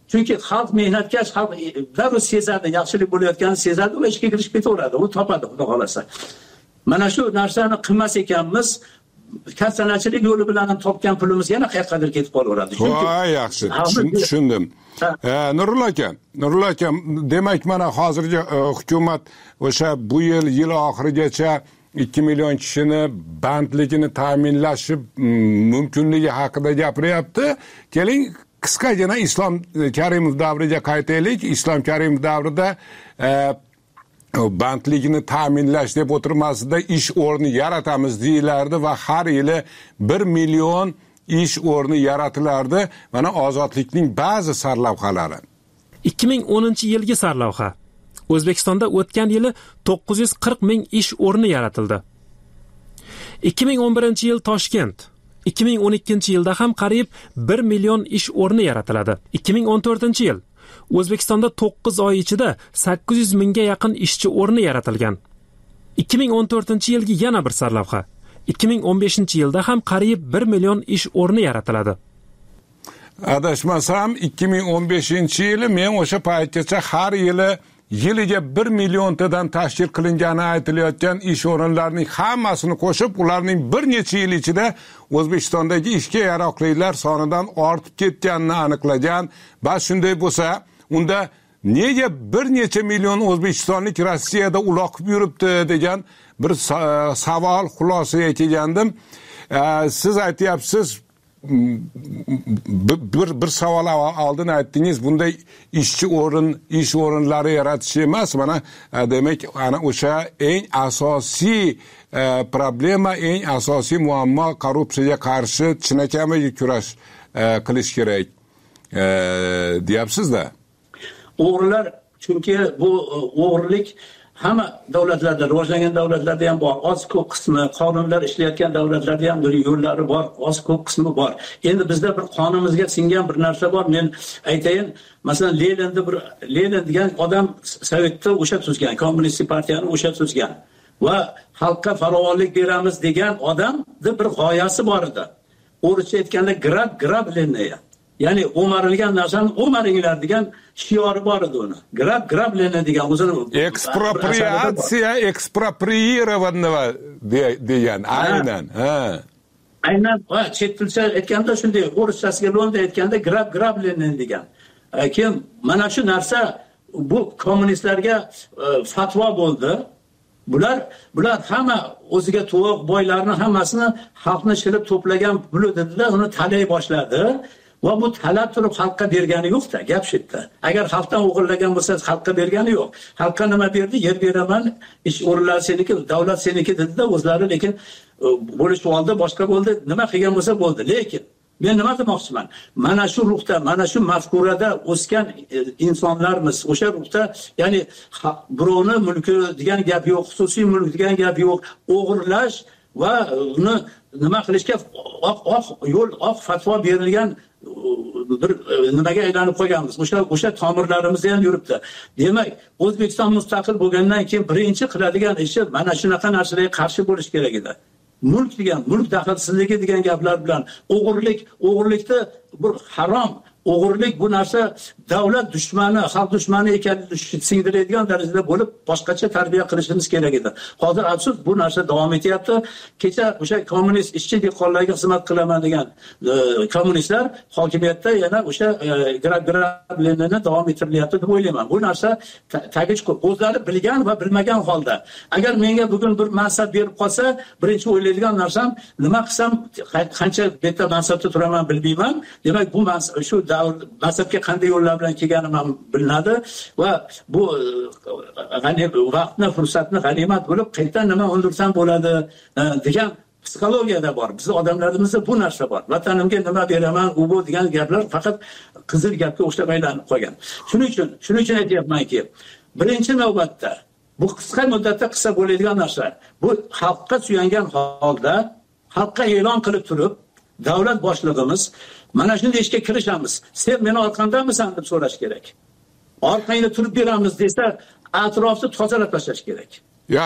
S3: Chunki xalq mehnatkash, xalq darrov sezadi, yaxshilik bo'layotganini sezadi va ishga kirishib ketaveradi. U topadi, xudo xolasa. Mana shu narsani qilmas ekanmiz, kasanachilik yo'li bilan topgan pulimiz yana qayergadir ketib qolaveradi.
S2: Voy, yaxshi. Tushundim. Nurul aka, demak mana hozirgi hukumat o'sha bu yil oxirigacha 2 million kishini bandligini ta'minlashi mumkinligi haqida gapiryapti. Keling, qisqagina Islom Karimov davriga qaytaylik. Islom Karimov davrida bandligini ta'minlash deb o'tirmasida ish o'rni yaratamiz deyilardi va har yili 1 million ish o'rni yaratilardi. Mana ozodlikning ba'zi sarlavhalari.
S7: 2010-yilgi sarlavha. O'zbekistonda o'tgan yili 940 ming ish o'rni yaratildi. 2011-yil Toshkent, 2012-yilda ham qariyb 1 million ish o'rni yaratiladi. 2014-yil O'zbekistonda 9 oy ichida 800 mingga yaqin ishchi o'rni yaratilgan. 2014-yilgi yana bir sarlavha. 2015-yilda ham qariyb 1 million ish o'rni yaratiladi.
S2: Adashmasam 2015-yili men o'sha paytgacha har yili yiliga 1 milliontadan tashkil qilingani aytilayotgan ish o'rinlarining hammasini qo'shib, ularning bir necha yil ichida O'zbekistondagi ishga yaroqlilar sonidan ortib ketganini aniqlagan. Va shunday bo'lsa, unda nega bir necha million o'zbekistonlik Rossiyada uloqib yuribdi degan bir savol xulosaga kelgandim. Siz aytyapsiz, bir savol oldin aytdingiz, bunday ish o'rinlari yaratish emas, mana demak ana o'sha eng asosiy problema, eng asosiy muammo korrupsiyaga qarshi chinakamiga kurash qilish kerak deyapsiz-da.
S3: O'g'rilar, chunki bu o'g'rilik hamma davlatlarda, rivojlangan davlatlarda ham bor. Oz-ko'p qismi, qonunlar ishlayotgan davlatlarda ham bir yo'llari bor, oz-ko'p qismi bor. Endi bizda bir qonimizga singan bir narsa bor. Men aytayin, masalan, Lenin degan odam Sovetda o'sha tuzgan, Kommunist partiyani o'sha tuzgan va xalqqa farovonlik beramiz degan odamning bir g'oyasi bor edi. O'rischa aytganda grablenniya. Ya'ni o'marilgan narsani o'maringlar degan shiori bor edi uni. Grablenniya degan o'zini
S2: ekspropriirovanного degan. Aynan.
S3: Aynan, chet tilcha aytganda shunday, o'rischasiga lo'nda aytganda grablenniya degan. Keyin mana shu narsa bu kommunistlarga fatvo bo'ldi. Bular hamma o'ziga to'q boylarni hammasini xalqni shilib to'plagan bo'ldi-da, uni talay boshladi. Va bu talab turib xalqqa bergani yo'q-da, gap shu yerda. Agar xalqdan o'g'irlagan bo'lsa, xalqqa bergani yo'q. Xalqqa nima berdi? Yer beraman, ish o'rinlari seniki, davlat seniki dedi-da, o'zlari lekin bo'lishib oldi, boshqa bo'ldi, nima qilgan bo'lsa bo'ldi. Lekin men nima demoqchiman? Mana shu ruhda, mana shu mafkurada o'sgan insonlarmiz. O'sha ruhda, ya'ni birovni mulki degan gap yo'q, xususiy mulk degan gap yo'q, o'g'irlash va uni nima qilishga oq fatvo berilgan bir nimaga aylanib qolganmiz. O'sha tomirlarimizda ham yuribdi. Demak, O'zbekiston mustaqil bo'lgandan keyin birinchi qiladigan ishi mana shunaqa narsalarga qarshi bo'lish kerak edi. Mulk degan, mulk daxlsizligi degan gaplar bilan o'g'irlikda bir harom, o'g'irlik bu narsa davlat dushmani, xalq dushmani ekanini singdiradigan darajada bo'lib, boshqacha tarbiya qilishimiz kerak edi. Hozir afsus bu narsa davom etyapti. Kecha o'sha kommunist ishchi dehqonlarga xizmat qilaman degan kommunistlar hokimiyatda yana o'sha grablenini davom ettirilyapti deb o'ylayman. Bu narsa tagich o'zlari bilgan va bilmagan holda. Agar menga bugun bir mansab berib qolsa, birinchi o'ylaydigan narsam, nima qilsam, qancha bitta mansabda turaman bilmayman. Demak, bu shu mansabga qanday yo'llar bilan kelganim ham bilinadi va bu vaqtni, fursatni g'animat bo'lib, qayerdan nima undirsam bo'ladi degan psixologiyada bor. Bizning odamlarimizda bu narsa bor. Vatanimga nima beraman, u bu degan gaplar faqat qizil gapga o'xshab aylanib qolgan. Shuning uchun aytyapmanki, birinchi navbatda bu qisqa muddatda qilsa bo'ladigan narsa, bu xalqqa suyangan holda, xalqqa e'lon qilib turib, davlat boshlig'imiz mana shunday ishga kirishamiz. Sen meni orqamdanmisan deb so'rash kerak. Orqangda turib beramiz desa, atrofni tozalab tashlash kerak.
S2: Ya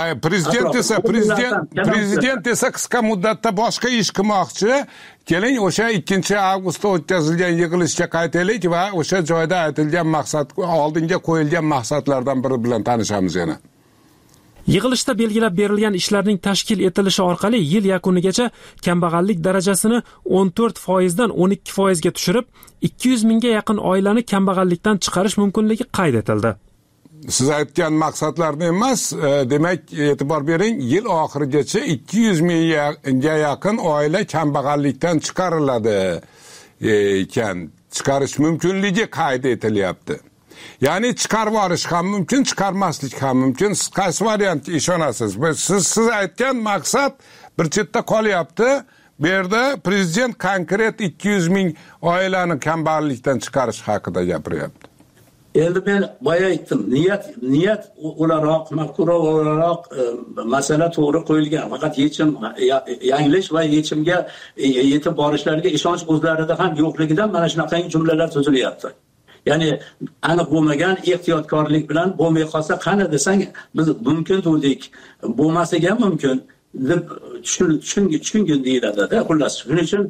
S2: prezident esa qisqa muddatda boshqa ish qilmoqchi. Keling, o'sha 2-avgustda o'tkazilgan yig'ilishga qaytaylik va o'sha joyda aytilgan maqsad, oldinga qo'yilgan maqsadlardan biri bilan tanishamiz yana.
S7: Yig'ilishda belgilab berilgan ishlarning tashkil etilishi orqali yil yakunigacha kambag'allik darajasini 14% dan 12% ga tushirib, 200 mingga yaqin oilani kambag'allikdan chiqarish mumkinligi qayd etildi.
S2: Siz aytgan maqsadlarni emas, demak, e'tibor bering, yil oxirigacha 200 mingga yaqin oila kambag'allikdan chiqariladi ekan, chiqarish mumkinligi qayd etilyapti. Ya'ni chiqarib yuborish ham mumkin, chiqarmaslik ham mumkin. Siz qaysi variantga ishonasiz? Siz aytgan maqsad bir chetda qolyapti. Bu yerda prezident konkret 200 ming oilani kambag'allikdan chiqarish haqida gapiryapti.
S3: Endi men boya aytdim, niyat o'laroq, maqsad o'laroq masala to'g'ri qo'yilgan. Faqat yechim yanglish va yechimga yetib borishlariga ishonch o'zlarida ham yo'qligidan mana shunaqangi jumlalar tuzilyapti. Ya'ni aniq bo'lmagan ehtiyotkorlik bilan bo'lmay qolsa qani desang, biz mumkin dedik, bo'lmasligi ham mumkin deb tushungin deyiladi-da. Xullas, shuning uchun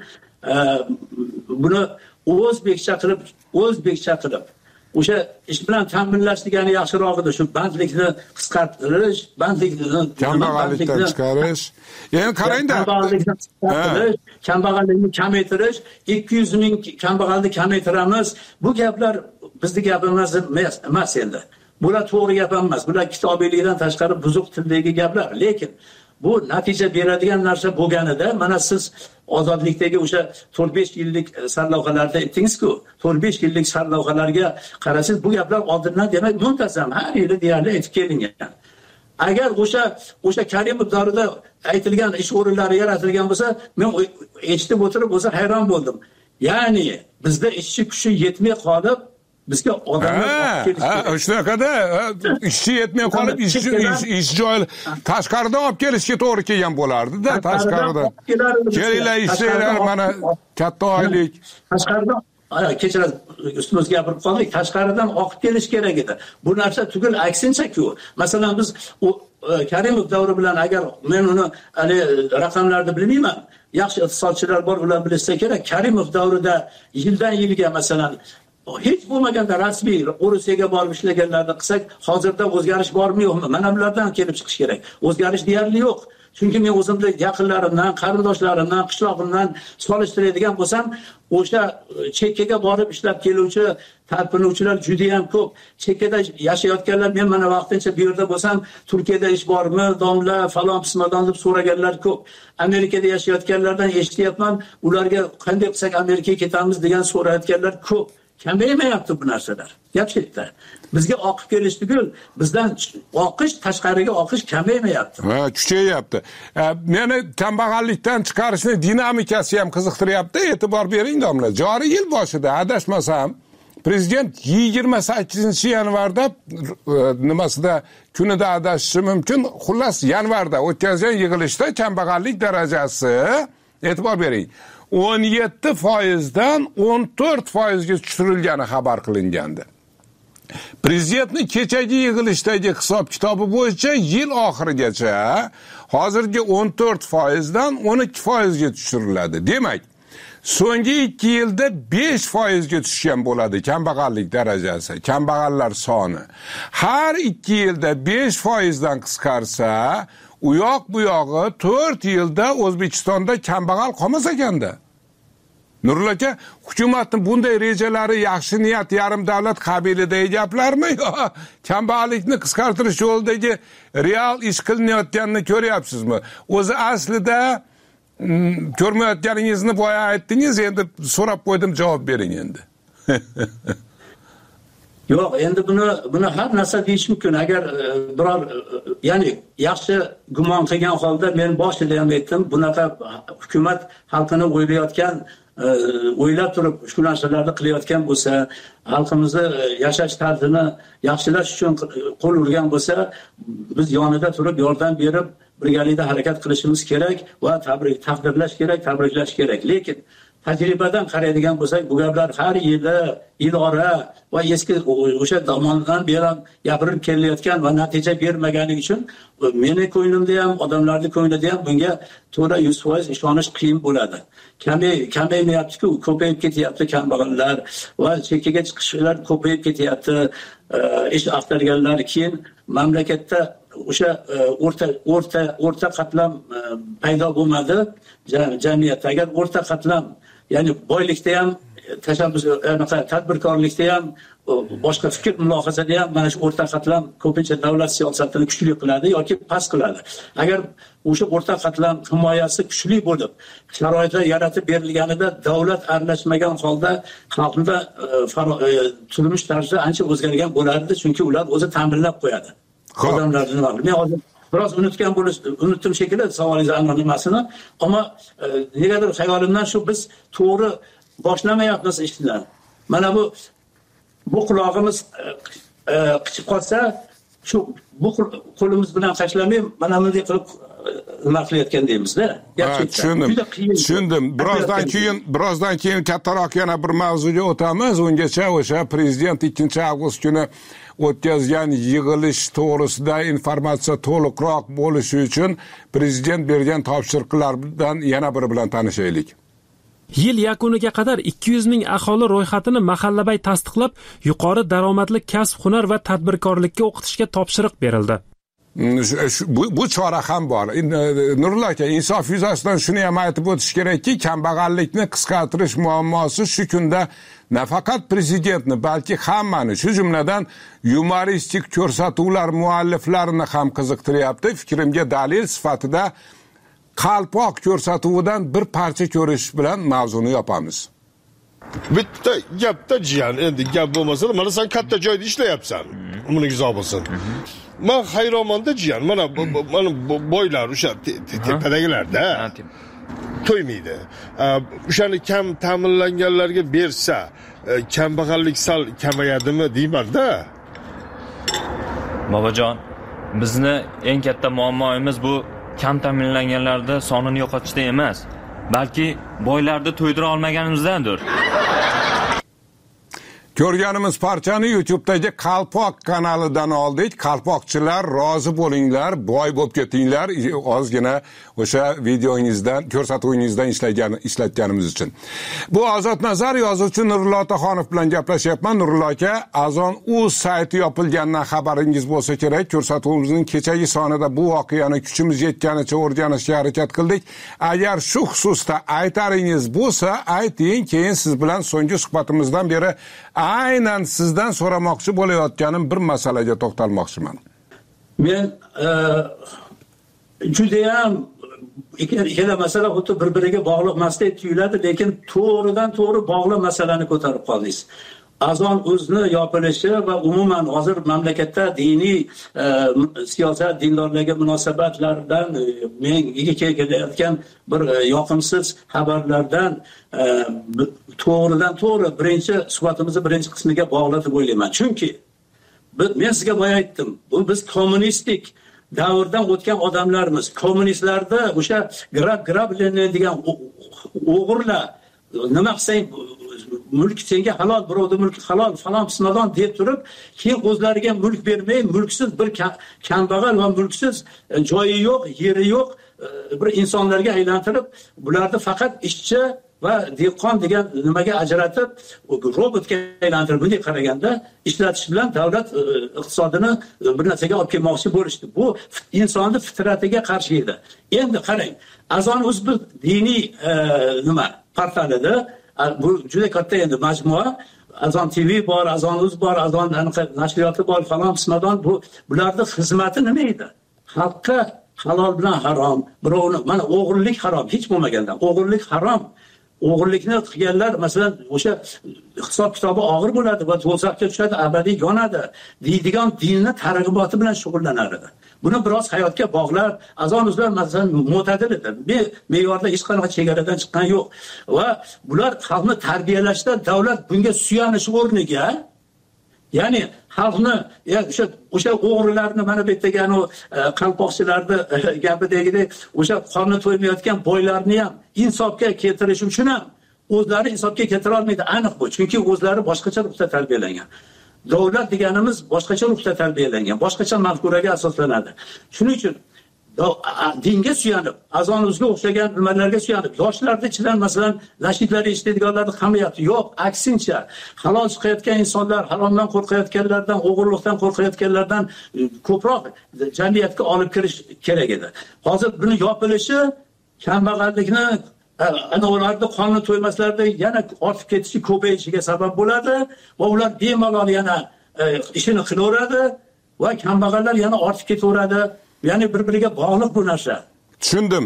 S3: buni o'zbekcha qilib o'sha ish bilan ta'minlash degani yaxshiroq edi. Shu bandlikni qisqartirish,
S2: kambag'allikdan chiqarish. Endi qarang-da,
S3: kambag'allikni kamaytirish, 200 ming kambag'allikni kamaytiramiz. Bu gaplar bizning gapimiz emas endi. Bular to'g'ri gap emas. Bular kitobiylikdan tashqari buzuq tildagi gaplar. Lekin bu natija beradigan narsa bo'lganida, mana siz ozodlikdagi o'sha 4-5 yillik sarlavhalarda aytdingiz-ku, 4-5 yillik sarlavhalarga qarasangiz, bu gaplar oldindan demak muntazam har yili deyarli aytib kelingan. Agar o'sha Karimov davrida aytilgan ish o'rinlari yaratilgan bo'lsa, men eshitib o'tirib o'zi hayron bo'ldim. Ya'ni bizda ishchi kuchi yetmay qolib, bizga odamlar
S2: shunaqada ishchi yetmay qolib, ish joyi tashqaridan olib kelishga to'g'ri kelgan bo'lardi-da, tashqaridan. Kelinglar ishlaylar, mana katta oylik.
S3: Tashqaridan kechira ustimizga gapirib qoldik, tashqaridan oqib kelish kerak edi. Bu narsa tugul aksincha-ku. Masalan, biz Karimov davri bilan agar men uni raqamlarni bilmayman, yaxshi iqtisodchilar bor, ular bilsa kerak. Karimov davrida yildan yilga masalan hech bo'lmaganda rasmiy Rossiyaga borib ishlaganlarni qilsak, hozirda o'zgarish bormi yo'qmi? Mana bulardan kelib chiqish kerak. O'zgarish deyarli yo'q. Chunki men o'zimda yaqinlarimdan, qarindoshlarimdan, qishloqimdan solishtiradigan bo'lsam, o'sha chekkaga borib ishlab keluvchi talpinuvchilar juda ham ko'p. Chekkada yashayotganlar, men mana vaqtincha bu yerda bo'lsam, Turkiyada ish bormi, domla falon pismadon deb so'raganlar ko'p. Amerikada yashayotganlardan eshityapman, ularga qanday qilsak Amerikaga ketamiz degan so'rayotganlar ko'p. Kamaymayapti bu narsalar. Gap shetda. Bizga oqib kelish tugul, bizdan oqish, tashqariga oqish kamaymayapti.
S2: Kuchayyapti. Meni kambag'allikdan chiqarishni dinamikasi ham qiziqtiryapti. E'tibor bering domla. Joriy yil boshida adashmasam, prezident 28-yanvarda nimasida kunida adashishi mumkin. Xullas, yanvarda o'tkazgan yig'ilishda kambag'allik darajasi, e'tibor bering, 17% dan 14% ga tushirilgani xabar qilingandi. Prezidentning kechagi yig'ilishdagi hisob-kitobi bo'yicha yil oxirigacha hozirgi 14% dan 12% ga tushiriladi. Demak, so'nggi 2 yilda 5% ga tushgan bo'ladi kambag'allik darajasi, kambag'allar soni. Har 2 yilda 5% dan qisqarsa, u yoq bu yog'i 4 yilda O'zbekistonda kambag'al qolmas ekanda. Nurul aka, hukumatning bunday rejalari yaxshi niyat yarim davlat qabilidagi gaplarmi yo kambag'allikni qisqartirish yo'lidagi real ish qilinayotganini ko'ryapsizmi? O'zi aslida ko'rmayotganingizni boya aytdingiz, endi so'rab qo'ydim, javob bering endi.
S3: Yo'q, endi buni har narsa deyish mumkin. Agar biror ya'ni yaxshi gumon qilgan holda men boshida ham aytdim, bunaqa hukumat xalqini o'ylab turib shu narsalarni qilayotgan bo'lsa, xalqimizni yashash tarzini yaxshilash uchun qo'l urgan bo'lsa, biz yonida turib yordam berib birgalikda harakat qilishimiz kerak va taqdirlash kerak, tabriklash kerak. Lekin tajribadan qaraydigan bo'lsak, bu gaplar har yili idora va eski o'sha tomonidan beri gapirib kelayotgan va natija bermagani uchun meni ko'nglimda ham, odamlarning ko'nglida ham bunga to'la 100% ishonish qiyin bo'ladi. Kamaymayapti-ku, ko'payib ketyapti kambag'allar va chekkaga chiqishlar ko'payib ketyapti. Ish axtarganlar keyin mamlakatda o'sha o'rta qatlam paydo bo'lmadi jamiyatda. Agar o'rta qatlam, ya'ni boylikda ham, tashabbus, tadbirkorlikda ham, boshqa fikr mulohazada ham mana shu o'rta qatlam ko'pincha davlat siyosatini kuchli qiladi yoki past qiladi. Agar o'sha o'rta qatlam himoyasi kuchli bo'lib, sharoitlar yaratib berilganida davlat aralashmagan holda xalqda turmush tarzi ancha o'zgargan bo'lardi, chunki ular o'zi ta'minlab qo'yadi. Odamlarni nima? Men hozir biroz unutdim shekilli savolingiz nimasini, ammo negadir xayolimdan shu biz to'g'ri boshlamayapmiz ishni. Mana bu quloqimiz qichib qolsa, shu bu qo'limiz bilan tashlamay mana bunday qilib nima qilayotgan deymiz-da.
S2: Tushundim. Birozdan keyin kattaroq yana bir mavzuga o'tamiz. Ungacha o'sha prezident 2-avgust kuni o'tkazgan yig'ilish to'g'risida informatsiya to'liqroq bo'lishi uchun prezident bergan topshiriqlardan yana biri bilan tanishaylik.
S7: Yil yakuniga qadar 200 ming aholi ro'yxatini mahallabay tasdiqlab, yuqori daromadli kasb, hunar va tadbirkorlikka o'qitishga topshiriq berildi.
S2: Bu chora ham bor. Nurullo aka, insof yuzasidan shuni ham aytib o'tish kerakki, kambag'allikni qisqartirish muammosi shu kunda nafaqat prezidentni, balki hammani, shu jumladan yumoristik ko'rsatuvlar mualliflarini ham qiziqtiryapti. Fikrimga dalil sifatida Qalpoq ko'rsatuvidan bir parcha ko'rish bilan mavzuni yopamiz.
S8: Bitta gapda jiyan, endi gap bo'lmasa, mana sen katta joyda ishlayapsan. Umringiz uzoq bo'lsin. Men hayronmanda jiyan, mana boylar o'sha tepadagilarda to'ymaydi. O'shani kam ta'minlanganlarga bersa, kambag'allik sal kamayadimi deyman-da.
S9: Bobojon, bizni eng katta muammoimiz bu kam ta'minlanganlarda sonini yo'qotishda emas, balki boylarni to'ydira olmaganimizdandir.
S2: Ko'rganimiz parchani YouTube'dagi Qalpoq kanalidan oldik. Qalpoqchilar, rozi bo'linglar, boy bo'lib ketinglar. Ozgina o'sha videongizdan, ko'rsatuvingizdan ishlatganimiz uchun. Bu Ozod Nazar, yozuvchi Nurullo Otaxonov bilan gaplashyapman. Nurullo aka, Azon.uz sayti yopilganidan xabaringiz bo'lsa kerak. Ko'rsatuvimizning kechagi sonida bu voqeani kuchimiz yetganicha o'rganishga harakat qildik. Agar shu xususda aytaringiz bo'lsa, ayting, keyin siz bilan so'nggi suhbatimizdan beri aynan sizdan so'ramoqchi bo'layotganim bir masalaga to'xtalmoqchiman.
S3: Men juda ham ikkala masala xuddi bir-biriga bog'liq emasdek tuyuladi, lekin to'g'ridan-to'g'ri bog'liq masalani ko'tarib qoldingiz. Azon.uz'ni yopilishi va umuman hozir mamlakatda diniy siyosat, dindorlarga munosabatlardan menga kelayotgan bir yoqimsiz xabarlardan to'g'ridan-to'g'ri birinchi suhbatimizni birinchi qismiga bog'liq deb o'ylayman. Chunki men sizga boya aytdim, biz kommunistik davrdan o'tgan odamlarmiz. Kommunistlarda o'sha grablenadigan o'g'irlar nima qilsang mulk senga halol, birovning mulki halol, falon pismadon deb turib, keyin o'zlariga mulk bermay, mulksiz bir kambag'al va mulksiz, joyi yo'q, yeri yo'q bir insonlarga aylantirib, bularni faqat ishchi va dehqon degan nimaga ajratib, robotga aylantirib, bunday qaraganda ishlatish bilan davlat iqtisodini bir narsaga olib kelmoqchi bo'lishdi. Bu insonning fitratiga qarshi edi. Endi qarang, Azon.uz bir diniy nima portalida, bu juda katta endi majmua, Azon TV bor, Azon.uz bor, Azon nashriyoti bor, falon pismadon, bularning xizmati nima edi? Xalqqa halol bilan harom, birovni mana o'g'irlik harom, hech bo'lmaganda o'g'irlik harom. O'g'irlikni qilganlar masalan o'sha hisob kitobi og'ir bo'ladi va do'zaxga tushadi, abadiy yonadi deydigan dinni targ'iboti bilan shug'ullanar edi. Buni biroz hayotga bog'lab, Azon.uz'lar masalan mo'tadil edi. Me'yorda hech qanaqa chegaradan chiqqan yo'q va bular xalqni tarbiyalashda davlat bunga suyanish o'rniga, ya'ni xalqni o'sha o'g'rilarni mana bu yerdagi qalpoqchilarni gapidagidek o'sha qorni to'ymayotgan boylarni ham insofga keltirish uchun ham o'zlari hisobga keltira olmaydi, aniq bu. Chunki o'zlari boshqacha ruhda tarbiyalangan. Davlat deganimiz boshqacha ruhda tarbiyalangan, boshqacha mafkuraga asoslanadi. Shuning uchun dinga suyanib, azonimizga o'xshagan nimalarga suyanib, yoshlarda ichidan masalan nashidlar eshitadiganlarning hamiyati yo'q, aksincha halol chiqayotgan insonlar, haromdan qo'rqayotganlardan, o'g'irlikdan qo'rqayotganlardan ko'proq jamiyatga olib kirish kerak edi. Hozir buni yopilishi kambag'allikni ularni qonli to'ymaslarda yana ortib ketishi, ko'payishiga sabab bo'ladi va ular bemalol yana ishini qilaveradi va kambag'allar yana ortib ketaveradi. Ya'ni bir-biriga bog'liq bu narsa.
S2: Tushundim.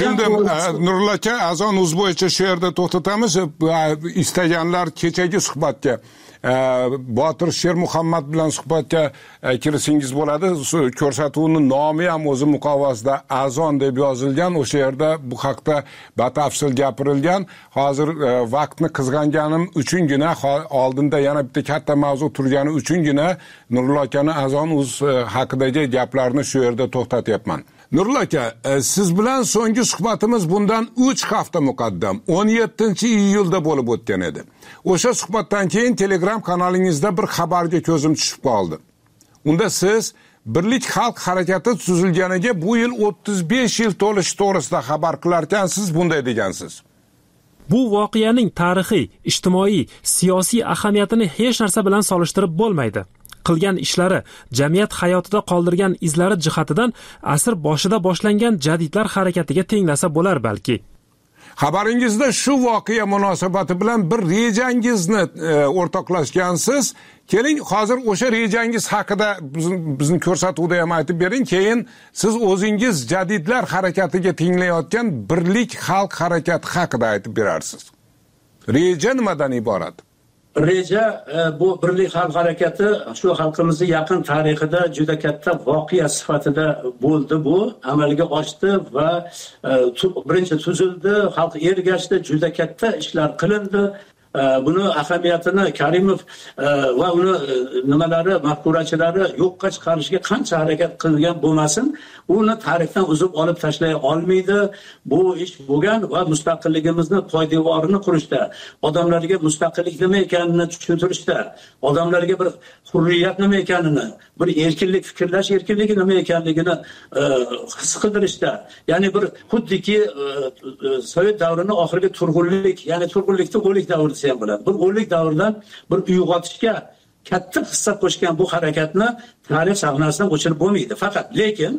S2: Nurullo aka, azon uz bo'yicha shu yerda to'xtatamiz. Istaganlar kechagi suhbatga Botir Shermuhammad bilan suhbatga kirsangiz bo'ladi. Ko'rsatuvning nomi ham o'zi muqovasida azon deb yozilgan. O'sha yerda bu haqda batafsil gapirilgan. Hozir vaqtni qizg'anganim uchungina, oldinda yana bitta katta mavzu turgani uchungina Nurullo akani azon uz haqidagi gaplarni shu yerda to'xtatyapman. Nurullo aka, siz bilan so'nggi suhbatimiz bundan 3 hafta muqaddam 17-iyulda bo'lib o'tgan edi. O'sha suhbatdan keyin Telegram kanalingizda bir xabarga ko'zim tushib qoldi. Unda siz Birlik xalq harakati tuzilganiga bu yil 35 yil to'lishi to'g'risida xabar qilarkansiz, bunday degansiz.
S7: Bu voqeaning tarixiy, ijtimoiy, siyosiy ahamiyatini hech narsa bilan solishtirib bo'lmaydi. Qilgan ishlari, jamiyat hayotida qoldirgan izlari jihatidan asr boshida boshlangan jadidlar harakatiga tenglasa bo'lar balki.
S2: Xabaringizda shu voqea munosabati bilan bir rejangizni o'rtoqlashgansiz. Keling, hozir o'sha rejangiz haqida bizni ko'rsatuvda ham aytib bering. Keyin siz o'zingiz jadidlar harakatiga tenglayotgan Birlik xalq harakati haqida aytib berarsiz. Reja nimadan iborat?
S3: Reja bu Birlik xalq harakati shu xalqimizning yaqin tarixida juda katta voqea sifatida bo'ldi. Bu amalga oshdi va birinchi tuzildi, xalq ergashdi, juda katta ishlar qilindi. Buni ahamiyatini Karimov va uni nimalari, mafkurachilari yo'qqa chiqarishga qancha harakat qilgan bo'lmasin, uni tarixdan uzib olib tashlay olmaydi. Bu ish bo'lgan va mustaqilligimizni poydevorini qurishda, odamlarga mustaqillik nima ekanini tushuntirishda, odamlarga bir hurriyat nima ekanini, bir erkinlik, fikrlash erkinligi nima ekanligini his qildirishda, ya'ni bir xuddiki Sovet davrining oxirgi turg'unlik, ya'ni turg'unlikni o'lik davri ham bo'ladi. Bir o'lik davrdan bir uyg'otishga katta hissa qo'shgan bu harakatni tarix sahnasidan o'chirib bo'lmaydi. Faqat lekin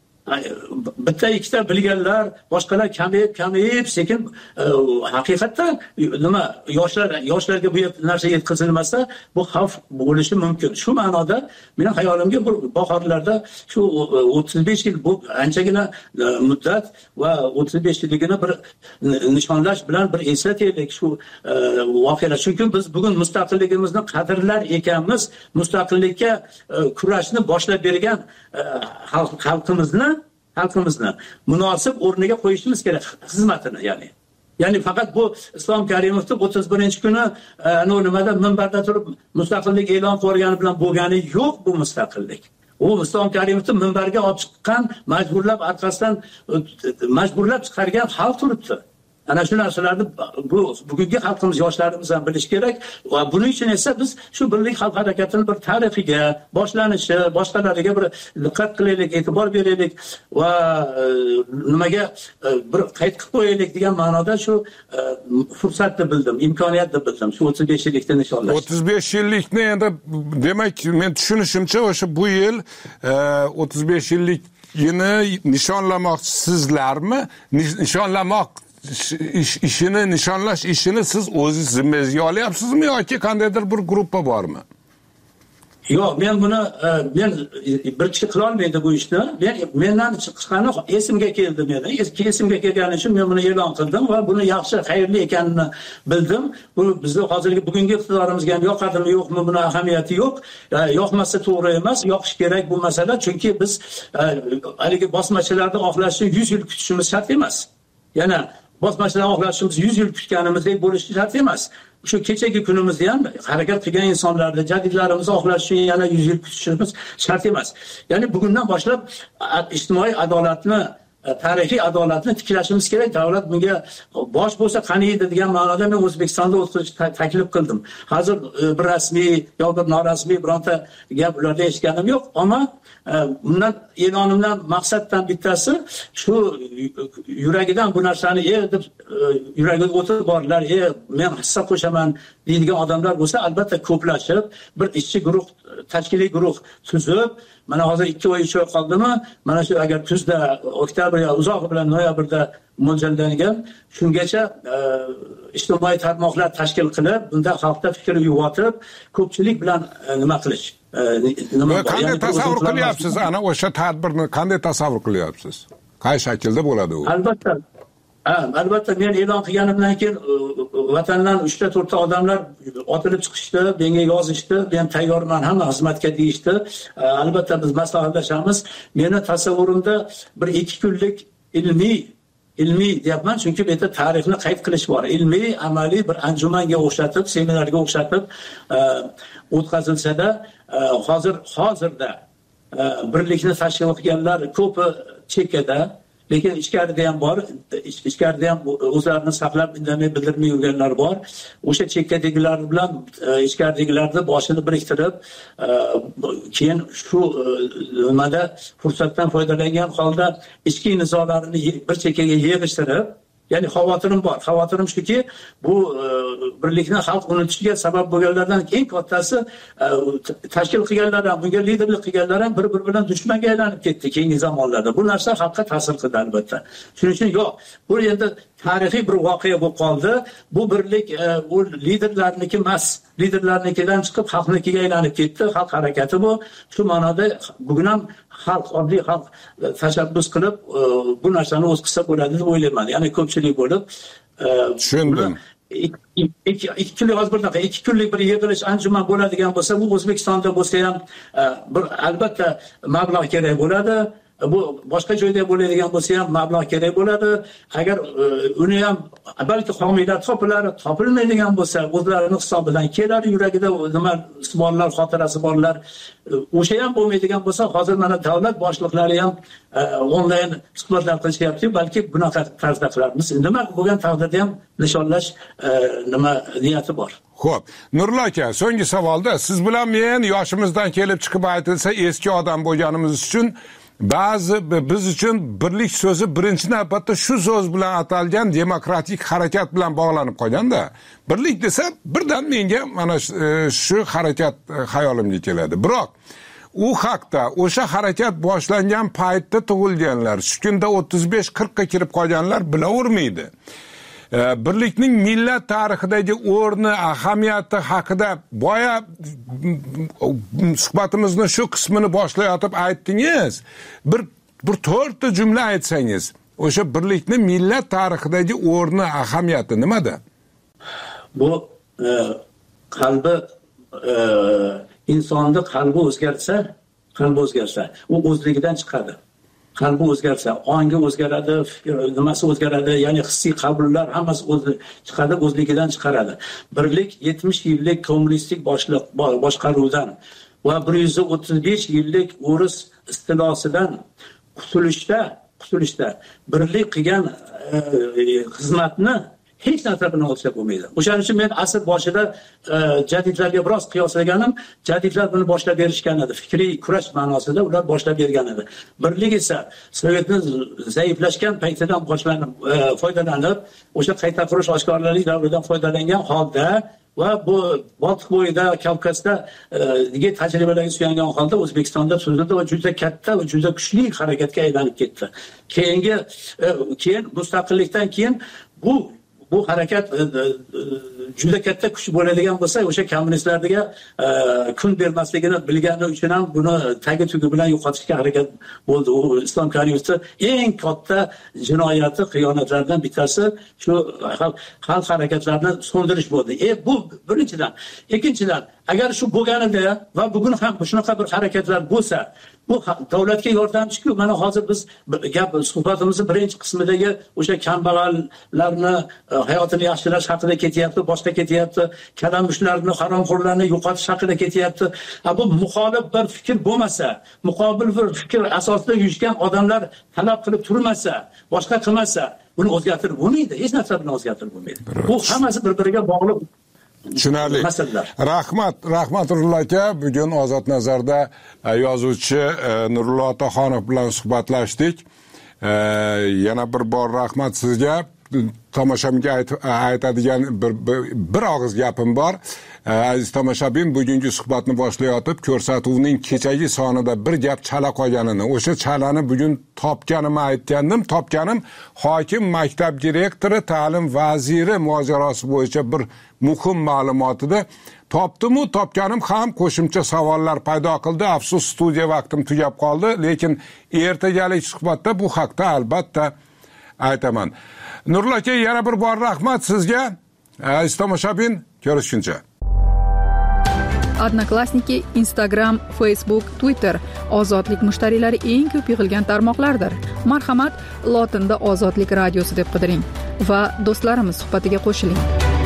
S3: bitta ikkita bilganlar, boshqalar kamayib sekin haqiqatdan nima yoshlarga bu narsa yetkazilmasa bu xavf bo'lishi mumkin. Shu ma'noda mening hayolimga bu bahorlarda shu 35 yil bu anchagina muddat va 35 yilligini bir nishonlash bilan bir eslataylik shu voqealar. Chunki biz bugun mustaqilligimizni qadrlar ekanmiz, mustaqillikka kurashni boshlab bergan xalqimizni munosib o'rniga qo'yishimiz kerak xizmatini, ya'ni faqat bu Islom Karimovning 31-kuni nimada minbarda turib mustaqillik e'lon qilgani bilan bo'lgani yo'q. Bu mustaqillik u Islom Karimovni minbarga olib chiqqan, majburlab chiqargan xalq turibdi. Ana shu narsalarni bugungi xalqimiz, yoshlarimiz ham bilish kerak va buning uchun esa biz shu Birlik xalq harakatining bir tarixiga, boshlanishi, boshqalariga bir diqqat qilaylik, e'tibor beraylik va nimaga bir qayd qilib qo'yaylik degan ma'noda shu fursatni bildim, imkoniyatni bildim shu 35 yillikni nishonlash. 35
S2: yillikni endi demak, men tushunishimcha o'sha bu yil 35 yillikni nishonlamoqchisizlarmi? Nishonlamoq ishini nishonlash ishini siz o'zingiz zimmangizga olyapsizmi yoki qandaydir bir guruhda bormi?
S3: Yo'q, men buni bir kishi qila olmaydi bu ishni. Mendan chiqqani esimga keldi meni. Esimga kelgani uchun men buni e'lon qildim va buni yaxshi, xayrli ekanini bildim. Bu bizni hozirgi bugungi iqtidorimizga ham yoqadimi, yo'qmi, buni ahamiyati yo'q. Yoqmasa to'g'ri emas, yoqish kerak bu masala. Chunki biz haligi bosmachilarni oqlashni 100 yil kutishimiz shart emas. Yana bosmachilar oqlashimiz 100 yil kutganimizdek bo'lishi shart emas. Shu kechagi kunimizda ham harakat qilgan insonlarni, jadidlarimizni oqlash uchun yana 100 yil kutishimiz shart emas. Ya'ni bugundan boshlab ijtimoiy adolatni tarixiy adolatni tiklashimiz kerak. Davlat bunga bosh bo'lsa qani edi degan ma'noda men O'zbekistonda o'tkazish taklif qildim. Hozir bir rasmiy yoki bir bironta gap ularda eshitganim yo'q, ammo bundan e'lonimdan maqsaddan bittasi shu yuragidan bu narsani deb yuragiga o'tib borlar, men hissa qo'shaman deydigan odamlar bo'lsa, albatta ko'plashib bir ishchi guruh, tashkiliy guruh tuzib, mana hozir 2 oy 3 oy qoldimi, mana shu agar kuzda, oktyabr yo uzog'i bilan noyabrda mo'ljallangan, shungacha ijtimoiy tarmoqlar tashkil qilib, bunda xalqda fikr uyg'otib, ko'pchilik bilan nima qilish.
S2: Qanday tasavvur qilyapsiz? Ana o'sha tadbirni qanday tasavvur qilyapsiz? Qay shaklda bo'ladi u?
S3: Albatta men e'lon qilganimdan keyin vatandan 3-4 ta odamlar otilib chiqishdi, menga yozishdi, men tayyorman, hamma xizmatga deyishdi. Albatta biz maslahatlashamiz. Meni tasavvurimda bir 2 kunlik ilmiy deyapman, chunki bu yerda tarixni qayd qilish bor. Ilmiy, amaliy bir anjumanga o'xshatib, seminarga o'xshatib o'tkazilsa-da, hozirda birlikni tashkil qilganlar ko'pi chekkada, lekin ichkarida ham bor, ichkarida ham o'zlarini saqlab, indamay bildirmay yurganlar bor. O'sha chekkadagilar bilan ichkaridagilarni boshini biriktirib, keyin shu nimada fursatdan foydalangan holda ichki nizolarini bir chekkaga yig'ishtirib, ya'ni xavotirim bor. Xavotirim shuki, bu birlikni xalq unutishiga sabab bo'lganlardan eng kattasi tashkil qilganlar ham, bunga liderlik qilganlar ham bir bilan dushmanga aylanib ketdi keyingi zamonlarda. Bu narsa xalqqa ta'sir qildi albatta. Shuning uchun yo'q, bu endi tarixiy bir voqea bo'lib qoldi. Bu birlik u liderlarniki emas, liderlarnikidan chiqib xalqnikiga aylanib ketdi. Xalq harakati bu. Shu ma'noda bugun ham xalq, oddiy xalq tashabbus qilib bu narsani o'z qilsa bo'ladi deb o'ylayman. Ya'ni ko'pchilik bo'lib
S2: tushundim.
S3: 2 kunlik bir yig'ilish anjuman bo'ladigan bo'lsa, bu O'zbekistonda bo'lsa ham bir albatta mablag' kerak bo'ladi. Bu boshqa joyda bo'ladigan bo'lsa ham mablag' kerak bo'ladi. Agar uni ham balki homiylar topilmaydigan bo'lsa, o'zlarining hisobidan kelar, yuragida nima borlar, xotirasi borlar, o'sha ham bo'lmaydigan bo'lsa, hozir mana davlat boshliqlari ham onlayn suhbatlar qilishyapti, balki bunaqa tarzda qilarmiz. Nima bo'lgan taqdirda ham nishonlash nima niyati bor.
S2: Xo'p, Nurullo aka, so'nggi savolda siz bilan men yoshimizdan kelib chiqib aytilsa, eski odam bo'lganimiz uchun biz uchun birlik so'zi birinchi navbatda shu so'z bilan atalgan demokratik harakat bilan bog'lanib qolganda, birlik desa birdan menga mana shu harakat xayolimga keladi. Biroq u haqda o'sha harakat boshlangan paytda tug'ilganlar, shu kunda 35-40 ga kirib qolganlar bilavermaydi. Birlikning millat tarixidagi o'rni, ahamiyati haqida boya suhbatimizni shu qismini boshlayotib aytdingiz. Bir 4 ta jumla aytsangiz, o'sha birlikning millat tarixidagi o'rni, ahamiyati nimada?
S3: Bu qalbi insonni qalbi o'zgarsa, u o'zligidan chiqadi. Qalbi o'zgarsa, ongi o'zgaradi, nimasi o'zgaradi, ya'ni hissiy qabullar hammasi chiqadi, o'zligidan chiqaradi. Birlik 70 yillik kommunistik boshqaruvdan va 135 yillik o'ris istilosidan qutulishda birlik qilgan xizmatni hech narsa bilan o'lchab bo'lmaydi. O'shaning uchun men asr boshida jadidlarga biroz qiyoslaganim, jadidlar buni boshlab berishgan edi. Fikriy kurash ma'nosida ular boshlab bergan edi. Birlik esa Sovetning zaiflashgan paytidan boshlanib, foydalanib, o'sha qayta qurish oshkoralik davridan foydalangan holda va bu Boltiq bo'yida, Kavkazda tajribalarga suyangan holda O'zbekistonda tuzildi va juda katta va juda kuchli harakatga aylanib ketdi. Keyin mustaqillikdan keyin bu harakat juda katta kuch bo'ladigan bo'lsa, o'sha kommunistlarga kun bermasligini bilgani uchun ham buni tagi tugi bilan yo'qotishga harakat bo'ldi. U Islom Karimovda eng katta jinoyati, xiyonatlardan bittasi shu xalq harakatlarini so'ndirish bo'ldi. Bu birinchidan. Ikkinchidan, agar shu bo'lganida va bugun ham shunaqa bir harakatlar bo'lsa, bu davlatga yordamchi-ku. Mana hozir biz gap suhbatimizni birinchi qismidagi o'sha kambag'allarni hayotini yaxshilash haqida ketyapti, boshqa ketyapti, kalamushlarni, haromxo'rlarni yo'qotish haqida ketyapti. Bu muxolif bir fikr bo'lmasa, muqobil bir fikr asosida yurishgan odamlar talab qilib turmasa, boshqa qilmasa, buni o'zgartirib bo'lmaydi. Hech narsa bilan o'zgartirib bo'lmaydi. Bu hammasi bir-biriga bog'liq.
S2: Tushunarli. Rahmat Nurullo aka, bugun Ozod Nazarda yozuvchi Nurullo Otaxonov bilan suhbatlashdik. Yana bir bor rahmat sizga. Tomoshabinga aytadigan bir og'iz gapim bor. Aziz tomoshabin, bugungi suhbatni boshlayotib, ko'rsatuvning kechagi sonida bir gap chala qolganini, o'sha chalani bugun topganimni aytgandim. Topganim hokim, maktab direktori, ta'lim vaziri mojarosi bo'yicha bir muhim ma'lumotida topdim-u, topganim ham qo'shimcha savollar paydo qildi. Afsus, studiya vaqtim tugab qoldi, lekin ertagalik suhbatda bu haqda albatta aytaman. Nurullo aka, yana bir bor rahmat sizga. Aziz tomoshabin, ko'rishguncha.
S10: Odnoklassniki, Instagram, Facebook, Twitter ozodlik mushtariylari eng ko'p yig'ilgan tarmoqlardir. Marhamat, lotinda Ozodlik radiosi deb qidiring va do'stlarimiz suhbatiga qo'shiling.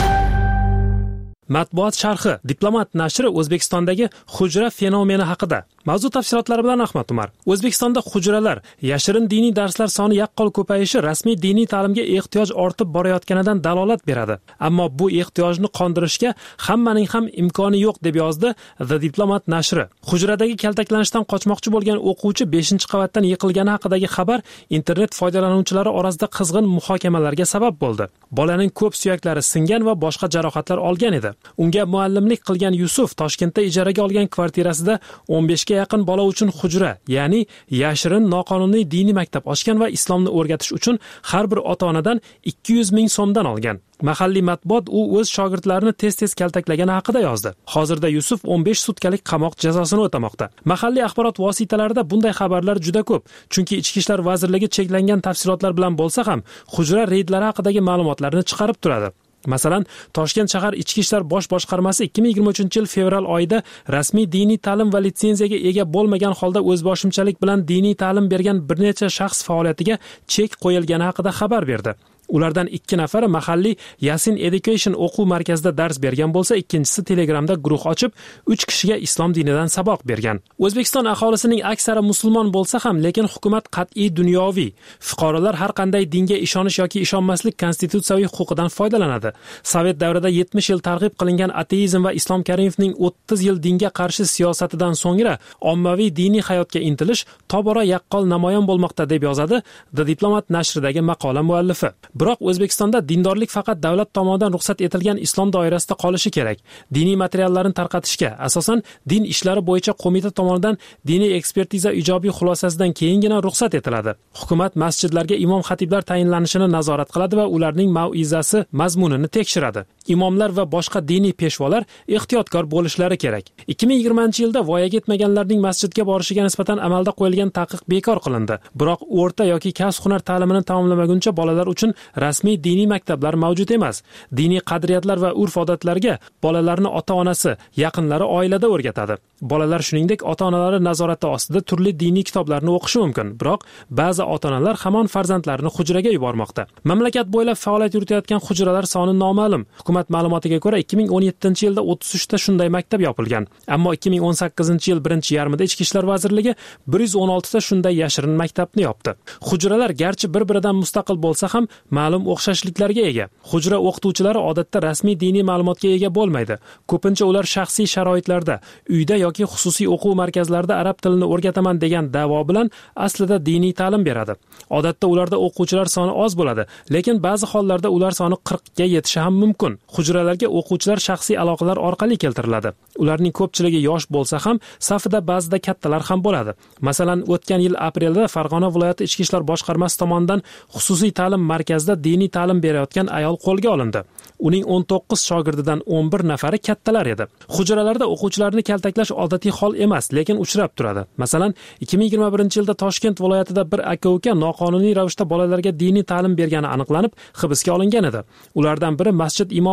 S7: Matbuot sharhi Diplomat nashri O'zbekistondagi hujra fenomeni haqida. Mavzu tafsilotlari bilan Ahmad Umar. O'zbekistonda hujralar, yashirin diniy darslar soni yaqqol ko'payishi rasmiy diniy ta'limga ehtiyoj ortib borayotganidan dalolat beradi. Ammo bu ehtiyojni qondirishga hammaning ham imkoni yo'q deb yozdi The Diplomat nashri. Hujradagi kaltaklanishdan qochmoqchi bo'lgan o'quvchi 5-qavatdan yiqilgani haqidagi xabar internet foydalanuvchilari orasida qizg'in muhokamalarga sabab bo'ldi. Bolaning ko'p suyaklari singan va boshqa jarohatlar olgan edi. Unga muallimlik qilgan Yusuf Toshkentda ijaraga olgan kvartirasida 15 ga yaqin bola uchun hujra, ya'ni yashirin noqonuniy diniy maktab ochgan va islomni o'rgatish uchun har bir ota-onadan 200 ming so'mdan olgan. Mahalliy matbuot u o'z shogirdlarini tez-tez kaltaklagani haqida yozdi. Hozirda Yusuf 15 sutkalik qamoq jazosini o'tamoqda. Mahalliy axborot vositalarida bunday xabarlar juda ko'p, chunki Ichki ishlar vazirligi cheklangan tafsilotlar bilan bo'lsa ham hujra reydlari haqidagi ma'lumotlarni chiqarib turadi. Masalan, Toshkent shahar Ichki ishlar bosh boshqarmasi 2023-yil fevral oyida rasmiy diniy ta'lim va litsenziyaga ega bo'lmagan holda o'zboshimchalik bilan diniy ta'lim bergan bir necha shaxs faoliyatiga chek qo'yilgani haqida xabar berdi. Ulardan 2 nafari mahalliy Yasin Education o'quv markazida dars bergan bo'lsa, ikkinchisi Telegramda guruh ochib, 3 kishiga islom dinidan saboq bergan. O'zbekiston aholisining aksari musulmon bo'lsa ham, lekin hukumat qat'iy dunyoviy. Fuqarolar har qanday dinga ishonish yoki ishonmaslik konstitutsiyaviy huquqidan foydalanadi. Sovet davrida 70 yil targ'ib qilingan ateizm va Islom Karimovning 30 yil dinga qarshi siyosatidan so'ngra ommaviy diniy hayotga intilish tobora yaqqol namoyon bo'lmoqda deb yozadi The Diplomat nashridagi maqola muallifi. Biroq O'zbekistonda dindorlik faqat davlat tomonidan ruxsat etilgan islom doirasida qolishi kerak. Diniy materiallarni tarqatishga, asosan din ishlari bo'yicha qo'mita tomonidan diniy ekspertiza ijobiy xulosasidan keyingina ruxsat etiladi. Hukumat masjidlarga imom xatiblar tayinlanishini nazorat qiladi va ularning mauizasi mazmunini tekshiradi. Imomlar va boshqa diniy peshvolar ehtiyotkor bo'lishlari kerak. 2020-yilda voyaga yetmaganlarning masjidga borishiga nisbatan amalda qo'yilgan taqiq bekor qilindi. Biroq o'rta yoki kasb-hunar ta'limini tamomlamaguncha bolalar uchun rasmiy diniy maktablar mavjud emas. Diniy qadriyatlar va urf-odatlarga bolalarni ota-onasi, yaqinlari oilada o'rgatadi. Bolalar shuningdek ota-onalari nazorati ostida turli diniy kitoblarni o'qishi mumkin. Biroq ba'zi ota-onalar hamon farzandlarini hujraga yubormoqda. Mamlakat bo'ylab faoliyat yuritayotgan hujralar soni noma'lum. Hukumat ma'lumotiga ko'ra 2017-yilda 33 ta shunday maktab yopilgan. Ammo 2018-yil birinchi yarmida Ichki ishlar vazirligi 116 ta shunday yashirin maktabni yopdi. Hujralar garchi bir-biridan mustaqil bo'lsa ham ma'lum o'xshashliklarga ega. Hujra o'qituvchilari odatda rasmiy diniy ma'lumotga ega bo'lmaydi. Ko'pincha ular shaxsiy sharoitlarda, uyda yoki xususiy o'quv markazlarida arab tilini o'rgataman degan da'vo bilan aslida diniy ta'lim beradi. Odatda ularda o'quvchilar soni oz bo'ladi, lekin ba'zi hollarda ular soni 40 ga yetishi ham mumkin. Hujralarga o'quvchilar shaxsiy aloqalar orqali keltiriladi. Ularning ko'pchiligi yosh bo'lsa ham, safida ba'zida kattalar ham bo'ladi. Masalan, o'tgan yil aprelda Farg'ona viloyati Ichki ishlar boshqarmasi tomonidan xususiy ta'lim markazida diniy ta'lim berayotgan ayol qo'lga olindi. Uning 19 shogirdidan 11 nafari kattalar edi. Hujralarda o'quvchilarni kaltaklash odatiy hol emas, lekin uchrab turadi. Masalan, 2021-yilda Toshkent viloyatida bir aka-uka noqonuniy ravishda bolalarga diniy ta'lim bergani aniqlanib, hibsga olingan edi. Ulardan biri masjid imomi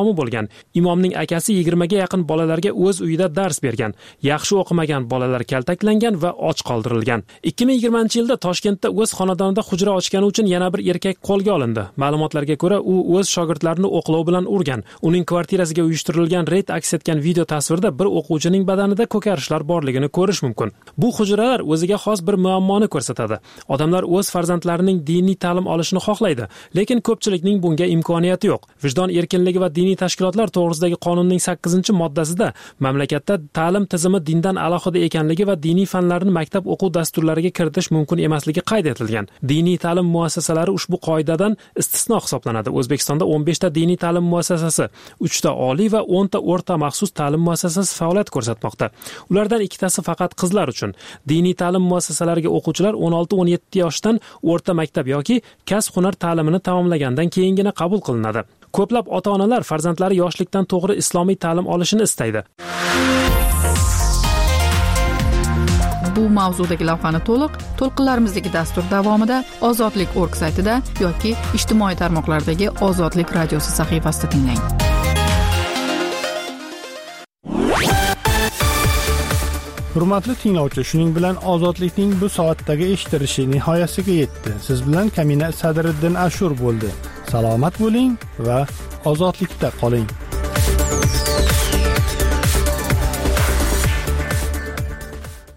S7: imomi bo'lgan. Imomning akasi 20 ga yaqin bolalarga o'z uyida dars bergan. Yaxshi o'qimagan bolalar kaltaklangan va och qoldirilgan. 2020-yilda Toshkentda o'z xonadonida hujra ochgani uchun yana bir erkak qo'lga olindi. Ma'lumotlarga ko'ra, u o'z shogirdlarini o'qlov bilan urgan. Uning kvartirasiga uyushtirilgan reyd aks etgan video tasvirda bir o'quvchining badanida ko'karishlar borligini ko'rish mumkin. Bu hujralar o'ziga xos bir muammoni ko'rsatadi. Odamlar o'z farzandlarining diniy ta'lim olishini xohlaydi, lekin ko'pchilikning bunga imkoniyati yo'q. Vijdon erkinligi va diniy tashkilotlar to'g'risidagi qonunning 8-moddasida mamlakatda ta'lim tizimi dindan alohida ekanligi va diniy fanlarni maktab o'quv dasturlariga kiritish mumkin emasligi qayd etilgan. Diniy ta'lim muassasalari ushbu qoidadan istisno hisoblanadi. O'zbekistonda 15 ta diniy ta'lim muassasasi, 3 ta oliy va 10 ta o'rta maxsus ta'lim muassasasi faoliyat ko'rsatmoqda. Ulardan 2 tasi faqat qizlar uchun. Diniy ta'lim muassasalariga o'quvchilar 16-17 yoshdan o'rta maktab yoki kasb-hunar ta'limini tamomlagandan keyingina qabul qilinadi. Ko'plab ota-onalar farzandlari yoshlikdan to'g'ri islomiy ta'lim olishini istaydi.
S10: Bu mavzudagi lavhani to'lqinlarimizdagi dastur davomida ozodlik.org saytida yoki ijtimoiy tarmoqlardagi Ozodlik radiosi sahifasida tinglang.
S1: Hurmatli tinglovchi, shuning bilan Ozodlikning bu soatdagi eshitilishi nihoyasiga yetdi. Siz bilan Kamina Sadriddin Ashur bo'ldi. Salomat bo'ling va ozodlikda qoling.